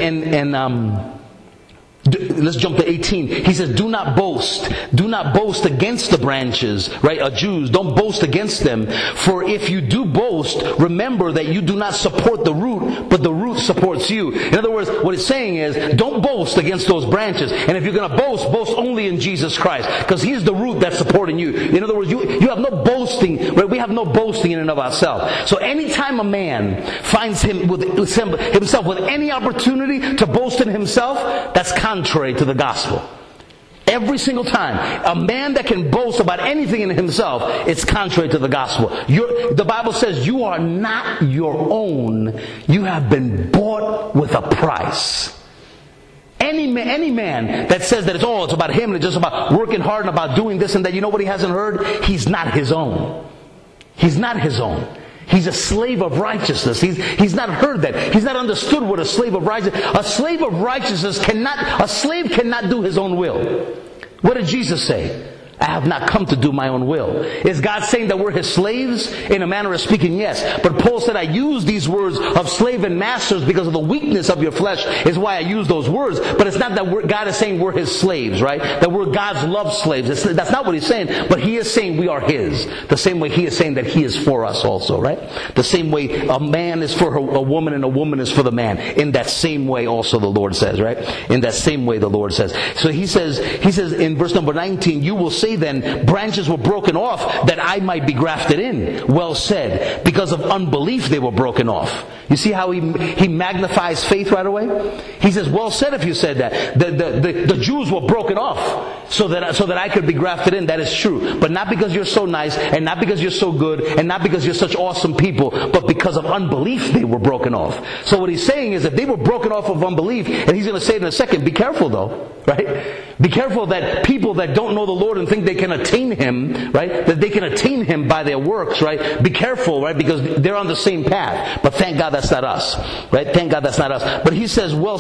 S1: let's jump to 18. He says, do not boast. Do not boast against the branches, right? Jews, don't boast against them. For if you do boast, remember that you do not support the root, but the root supports you. In other words, what it's saying is, don't boast against those branches. And if you're going to boast only in Jesus Christ, because He's the root that's supporting you. In other words, you have no boasting, right? We have no boasting in and of ourselves. So anytime a man finds himself with any opportunity to boast in himself, that's contrary to the gospel. Every single time. A man that can boast about anything in himself, it's contrary to the gospel. The Bible says you are not your own. You have been bought with a price. Any man that says that it's about him and it's just about working hard and about doing this and that, you know what he hasn't heard? He's not his own. He's not his own. He's a slave of righteousness. He's not heard that. He's not understood what a slave of righteousness a slave cannot do his own will. What did Jesus say? I have not come to do my own will. Is God saying that we're His slaves? In a manner of speaking, yes. But Paul said, I use these words of slave and masters because of the weakness of your flesh is why I use those words. But it's not that God is saying we're His slaves, right? That we're God's love slaves. That's not what He's saying. But He is saying we are His. The same way He is saying that He is for us also, right? The same way a man is for a woman and a woman is for the man. In that same way also the Lord says, right? In that same way the Lord says. So He says in verse number 19, you will say then, branches were broken off that I might be grafted in. Well said. Because of unbelief they were broken off. You see how he magnifies faith right away? He says, well said if you said that. The Jews were broken off so that I could be grafted in. That is true. But not because you're so nice, and not because you're so good, and not because you're such awesome people, but because of unbelief they were broken off. So what he's saying is that they were broken off of unbelief, and he's going to say it in a second, be careful though, right? Be careful that people that don't know the Lord and think they can attain Him, right? That they can attain Him by their works, right? Be careful, right? Because they're on the same path. But thank God that's not us, right? Thank God that's not us. But he says, well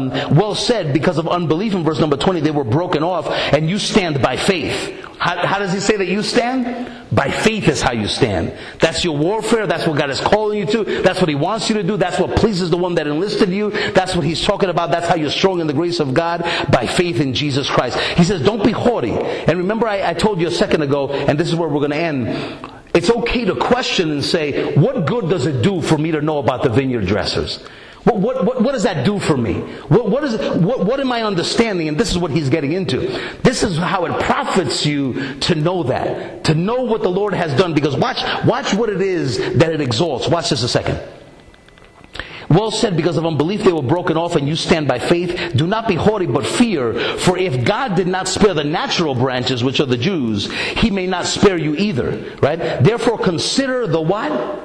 S1: said, because of unbelief in verse number 20, they were broken off, and you stand by faith. How does he say that you stand? By faith is how you stand. That's your warfare. That's what God is calling you to. That's what He wants you to do. That's what pleases the one that enlisted you. That's what He's talking about. That's how you're strong in the grace of God, by faith in Jesus Christ. He says, don't be haughty. And remember I told you a second ago, and this is where we're going to end. It's okay to question and say, what good does it do for me to know about the vineyard dressers? What does that do for me? What am I understanding? And this is what he's getting into. This is how it profits you to know that. To know what the Lord has done. Because watch what it is that it exalts. Watch this a second. Well said, because of unbelief they were broken off, and you stand by faith. Do not be haughty, but fear. For if God did not spare the natural branches, which are the Jews, He may not spare you either. Right? Therefore consider the what?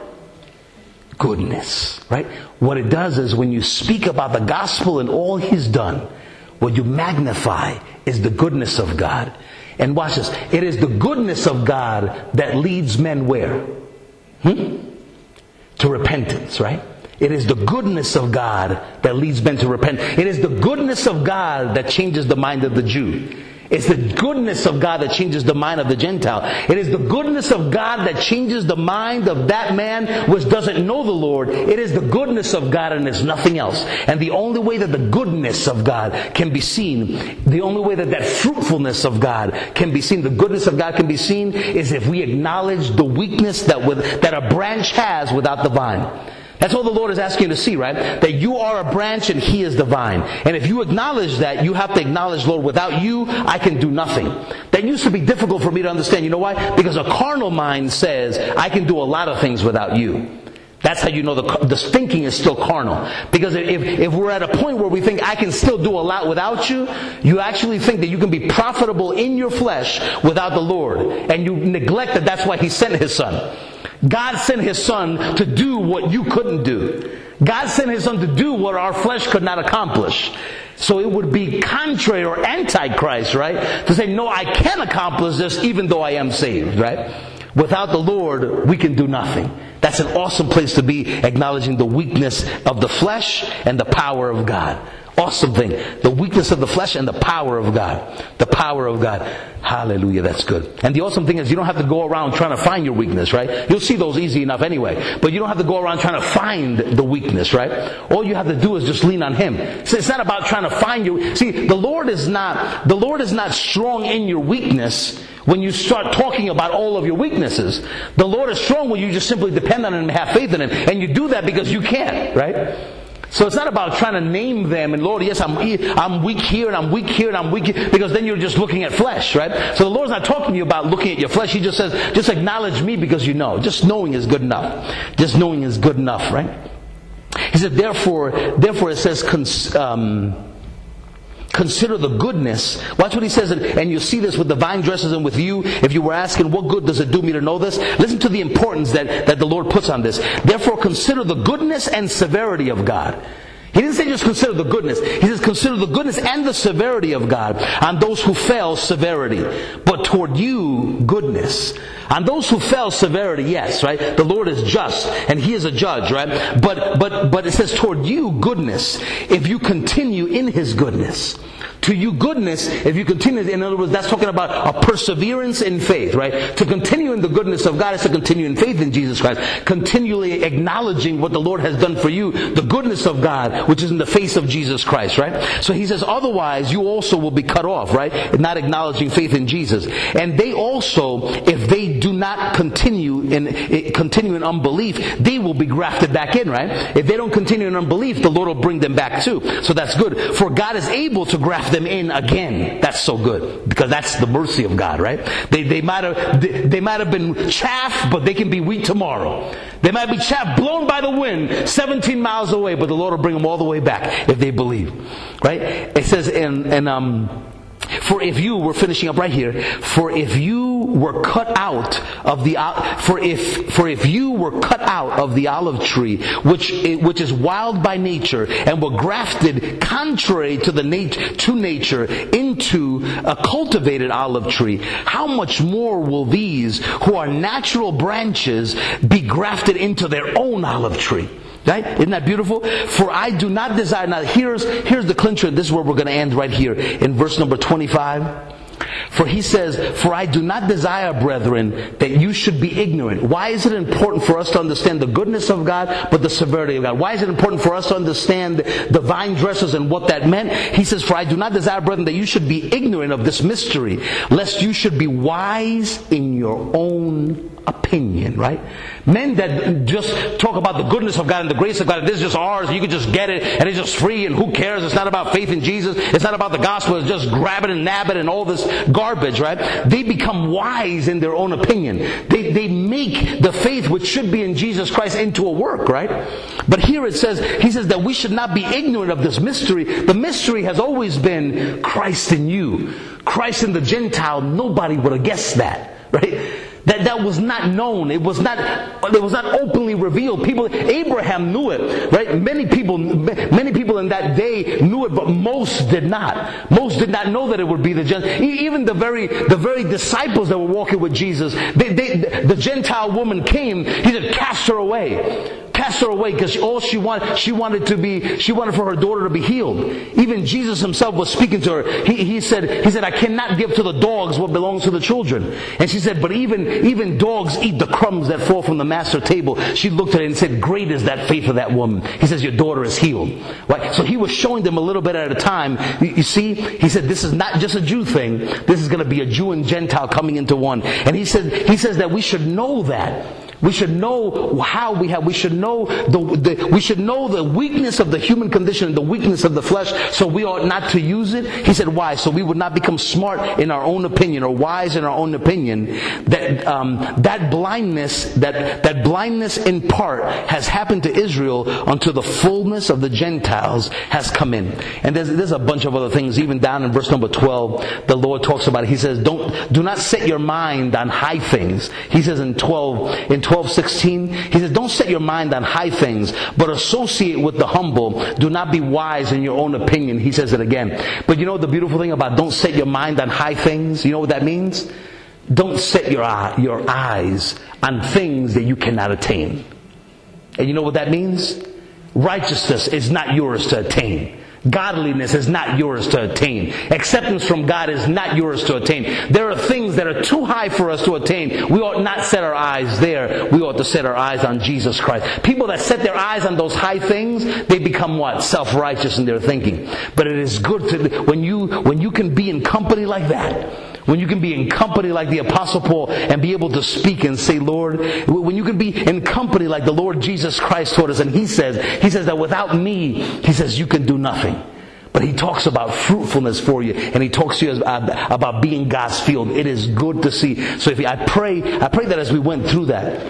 S1: Goodness. Right? What it does is when you speak about the gospel and all He's done, what you magnify is the goodness of God. And watch this. It is the goodness of God that leads men where? To repentance, right? It is the goodness of God that leads men to repent. It is the goodness of God that changes the mind of the Jew. It's the goodness of God that changes the mind of the Gentile. It is the goodness of God that changes the mind of that man which doesn't know the Lord. It is the goodness of God, and it's nothing else. And the only way that the goodness of God can be seen, the only way that fruitfulness of God can be seen, the goodness of God can be seen, is if we acknowledge the weakness that a branch has without the vine. That's all the Lord is asking you to see, right? That you are a branch and He is the vine. And if you acknowledge that, you have to acknowledge, Lord, without you, I can do nothing. That used to be difficult for me to understand. You know why? Because a carnal mind says, I can do a lot of things without you. That's how you know the thinking is still carnal. Because if we're at a point where we think I can still do a lot without you, you actually think that you can be profitable in your flesh without the Lord. And you neglect that that's why He sent His Son. God sent His Son to do what you couldn't do. God sent His Son to do what our flesh could not accomplish. So it would be contrary or antichrist, right? To say, no, I can accomplish this even though I am saved, right? Without the Lord, we can do nothing. That's an awesome place to be, acknowledging the weakness of the flesh and the power of God. Awesome thing. The weakness of the flesh and the power of God. The power of God. Hallelujah, that's good. And the awesome thing is you don't have to go around trying to find your weakness, right? You'll see those easy enough anyway. But you don't have to go around trying to find the weakness, right? All you have to do is just lean on Him. So it's not about trying to find you. See, the Lord is not strong in your weakness when you start talking about all of your weaknesses. The Lord is strong when you just simply depend on Him and have faith in Him. And you do that because you can, right? So it's not about trying to name them and, Lord, yes, I'm weak here and I'm weak here and I'm weak here, because then you're just looking at flesh, right? So the Lord's not talking to you about looking at your flesh. He just says, just acknowledge me because you know. Just knowing is good enough. Just knowing is good enough, right? He said, therefore it says, consider the goodness. Watch what he says, and you see this with the vine dressers and with you. If you were asking, what good does it do me to know this? Listen to the importance that the Lord puts on this. Therefore, consider the goodness and severity of God. He didn't say just consider the goodness. He says consider the goodness and the severity of God. On those who fell, severity. But toward you, goodness. On those who fell, severity, yes, right? The Lord is just, and He is a judge, right? But it says toward you, goodness, if you continue in His goodness. To you, goodness, if you continue, in other words, that's talking about a perseverance in faith, right? To continue in the goodness of God is to continue in faith in Jesus Christ. Continually acknowledging what the Lord has done for you, the goodness of God, which is in the face of Jesus Christ, right? So he says, otherwise you also will be cut off, right? Not acknowledging faith in Jesus. And they also, if they do not continue in unbelief, they will be grafted back in, right? If they don't continue in unbelief, the Lord will bring them back too. So that's good. For God is able to graft them in again. That's so good, because that's the mercy of God, right? They might have been chaff, but they can be wheat tomorrow. They might be chaff blown by the wind 17 miles away, but the Lord will bring them all the way back if they believe, right? It says for if you, we're finishing up right here, for if you were cut out of the olive tree, which is wild by nature, and were grafted contrary to nature into a cultivated olive tree, how much more will these who are natural branches be grafted into their own olive tree? Right? Isn't that beautiful? For I do not desire. Now here's the clincher. This is where we're going to end right here in verse number 25. For he says, for I do not desire, brethren, that you should be ignorant. Why is it important for us to understand the goodness of God, but the severity of God? Why is it important for us to understand the vine dressers and what that meant? He says, for I do not desire, brethren, that you should be ignorant of this mystery, lest you should be wise in your own opinion, right? Men that just talk about the goodness of God and the grace of God, and this is just ours, you can just get it, and it's just free, and who cares? It's not about faith in Jesus. It's not about the gospel. It's just grab it and nab it and all this garbage, right? They become wise in their own opinion. They make the faith which should be in Jesus Christ into a work, right? But here he says that we should not be ignorant of this mystery. The mystery has always been Christ in you. Christ in the Gentile. Nobody would have guessed that, right? That was not known. It was not openly revealed. Abraham knew it, right? Many people in that day knew it, but most did not. Most did not know that it would be the Gentile. Even the very disciples that were walking with Jesus, the Gentile woman came. He said, cast her away. Cast her away, because all she wanted for her daughter to be healed. Even Jesus himself was speaking to her. He said, I cannot give to the dogs what belongs to the children. And she said, but even dogs eat the crumbs that fall from the master table. She looked at it and said, great is that faith of that woman. He says, your daughter is healed. Right? So he was showing them a little bit at a time. You see, he said, this is not just a Jew thing. This is going to be a Jew and Gentile coming into one. And he says that we should know that. We should know how we should know the weakness of the human condition and the weakness of the flesh, so we ought not to use it. He said, why? So we would not become smart in our own opinion or wise in our own opinion. That blindness in part has happened to Israel until the fullness of the Gentiles has come in. And there's a bunch of other things. Even down in verse number 12, the Lord talks about it. He says, do not set your mind on high things. He says in 12:16, he says, don't set your mind on high things, but associate with the humble. Do not be wise in your own opinion. He says it again. But you know the beautiful thing about don't set your mind on high things? You know what that means? Don't set your eyes on things that you cannot attain. And you know what that means? Righteousness is not yours to attain. Godliness is not yours to attain. Acceptance from God is not yours to attain. There are things that are too high for us to attain. We ought not set our eyes there. We ought to set our eyes on Jesus Christ. People that set their eyes on those high things, they become what? Self-righteous in their thinking. But it is good to, when you can be in company like that, when you can be in company like the Apostle Paul and be able to speak and say, Lord, when you can be in company like the Lord Jesus Christ taught us, and He says that without me, He says you can do nothing. But He talks about fruitfulness for you, and He talks to you about being God's field. It is good to see. So I pray that as we went through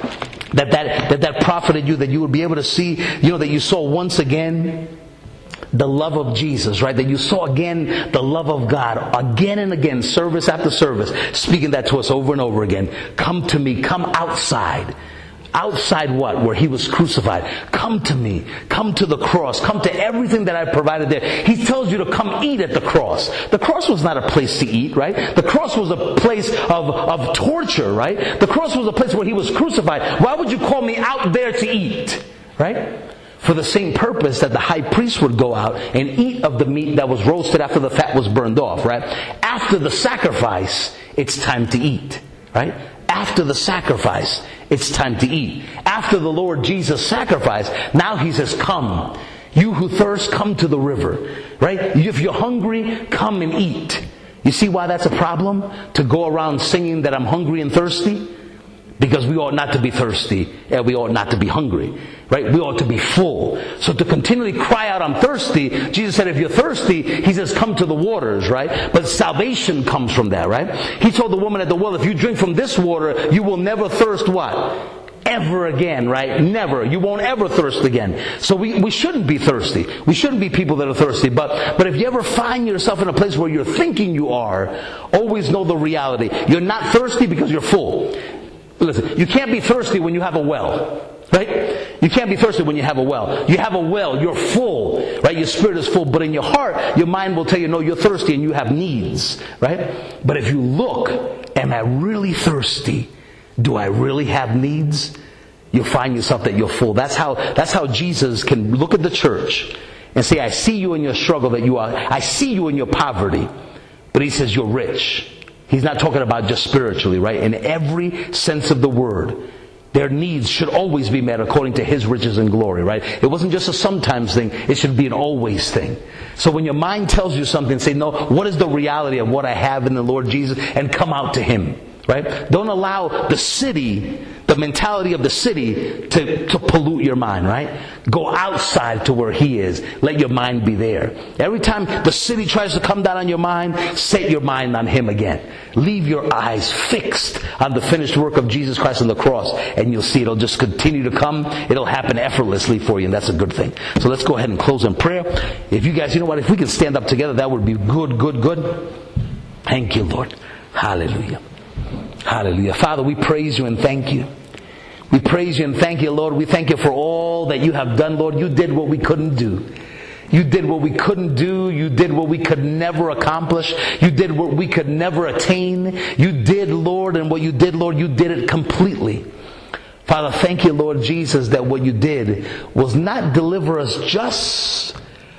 S1: that profited you, that you would be able to see, that you saw once again the love of Jesus, right? That you saw again the love of God, again and again, service after service, speaking that to us over and over again. Come to me, come outside. Outside what? Where He was crucified. Come to me. Come to the cross. Come to everything that I provided there. He tells you to come eat at the cross. The cross was not a place to eat, right? The cross was a place of torture, right? The cross was a place where He was crucified. Why would you call me out there to eat, right? For the same purpose that the high priest would go out and eat of the meat that was roasted after the fat was burned off, right? After the sacrifice, it's time to eat, right? After the sacrifice, it's time to eat. After the Lord Jesus sacrificed, now He says, come. You who thirst, come to the river, right? If you're hungry, come and eat. You see why that's a problem? To go around singing that I'm hungry and thirsty? Because we ought not to be thirsty and we ought not to be hungry, right? We ought to be full. So to continually cry out, I'm thirsty, Jesus said, if you're thirsty, He says, come to the waters, right? But salvation comes from that, right? He told the woman at the well, if you drink from this water, you will never thirst what? Ever again, right? Never. You won't ever thirst again. So we shouldn't be thirsty. We shouldn't be people that are thirsty. But if you ever find yourself in a place where you're thinking you are, always know the reality. You're not thirsty because you're full. Listen, you can't be thirsty when you have a well, right? You can't be thirsty when you have a well. You have a well, you're full, right? Your spirit is full, but in your heart, your mind will tell you, no, you're thirsty and you have needs, right? But if you look, am I really thirsty? Do I really have needs? You'll find yourself that you're full. That's how Jesus can look at the church and say, I see you in your struggle that you are. I see you in your poverty. But He says, you're rich. He's not talking about just spiritually, right? In every sense of the word, their needs should always be met according to His riches and glory, right? It wasn't just a sometimes thing. It should be an always thing. So when your mind tells you something, say, no, what is the reality of what I have in the Lord Jesus? And come out to Him, right? Don't allow the city, the mentality of the city to pollute your mind, right? Go outside to where He is. Let your mind be there. Every time the city tries to come down on your mind, set your mind on Him again. Leave your eyes fixed on the finished work of Jesus Christ on the cross, and you'll see it'll just continue to come. It'll happen effortlessly for you, and that's a good thing. So let's go ahead and close in prayer. If you guys, you know what, if we can stand up together, that would be good. Thank you, Lord. Hallelujah. Hallelujah. Father, we praise You and thank You. We praise You and thank You, Lord. We thank You for all that You have done, Lord. You did what we couldn't do. You did what we couldn't do. You did what we could never accomplish. You did what we could never attain. You did, Lord, and what You did, Lord, You did it completely. Father, thank You, Lord Jesus, that what You did was not deliver us just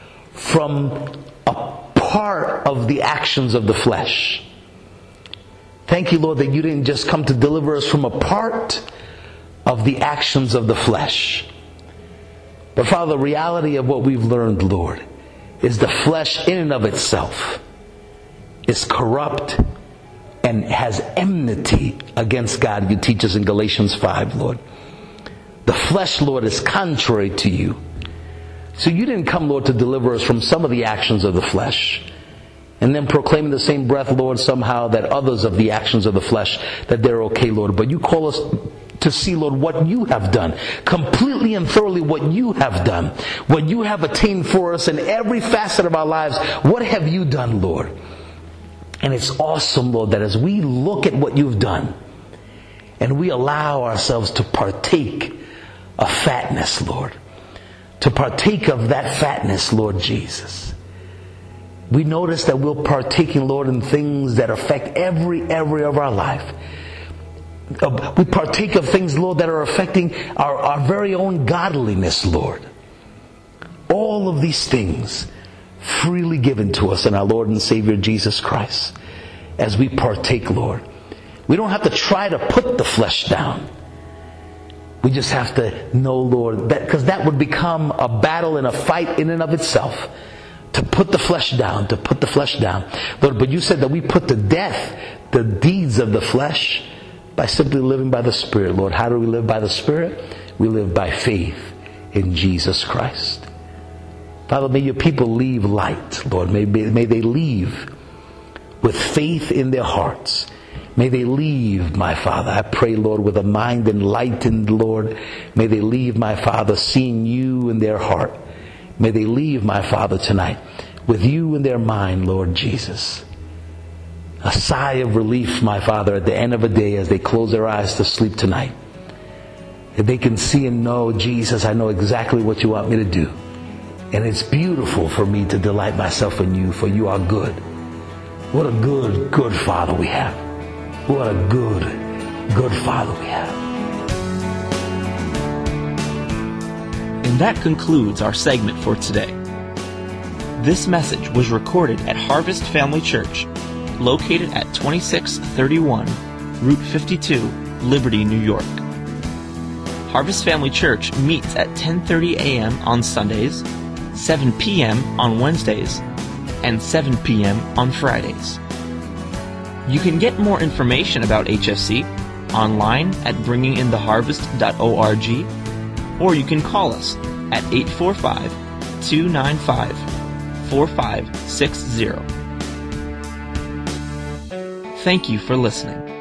S1: from a part of the actions of the flesh. Thank You, Lord, that You didn't just come to deliver us from a part of the actions of the flesh. But Father, the reality of what we've learned, Lord, is the flesh in and of itself is corrupt and has enmity against God. You teach us in Galatians 5, Lord. The flesh, Lord, is contrary to you. So you didn't come, Lord, to deliver us from some of the actions of the flesh, and then proclaim in the same breath, Lord, somehow that others of the actions of the flesh, that they're okay, Lord. But you call us to see, Lord, what you have done, completely and thoroughly what you have done, what you have attained for us in every facet of our lives. What have you done, Lord? And it's awesome, Lord, that as we look at what you've done and we allow ourselves to partake of fatness, Lord, to partake of that fatness, Lord Jesus, we notice that we're partaking, Lord, in things that affect every area of our life. We partake of things, Lord, that are affecting our very own godliness, Lord. All of these things freely given to us in our Lord and Savior Jesus Christ. As we partake, Lord, we don't have to try to put the flesh down. We just have to know, Lord, that because that would become a battle and a fight in and of itself. To put the flesh down, to put the flesh down. Lord, but you said that we put to death the deeds of the flesh by simply living by the Spirit. Lord, how do we live by the Spirit? We live by faith in Jesus Christ. Father, may your people leave light, Lord. May they leave with faith in their hearts. May they leave, my Father, I pray, Lord, with a mind enlightened, Lord. May they leave, my Father, seeing you in their heart. May they leave, my Father, tonight with you in their mind, Lord Jesus. A sigh of relief, my Father, at the end of a day as they close their eyes to sleep tonight. That they can see and know, Jesus, I know exactly what you want me to do. And it's beautiful for me to delight myself in you, for you are good. What a good, good Father we have. What a good, good Father we have.
S2: And that concludes our segment for today. This message was recorded at Harvest Family Church, located at 2631 Route 52, Liberty, New York. Harvest Family Church meets at 10:30 a.m. on Sundays, 7 p.m. on Wednesdays, and 7 p.m. on Fridays. You can get more information about HFC online at bringingintheharvest.org, or you can call us at 845-295-4560. Thank you for listening.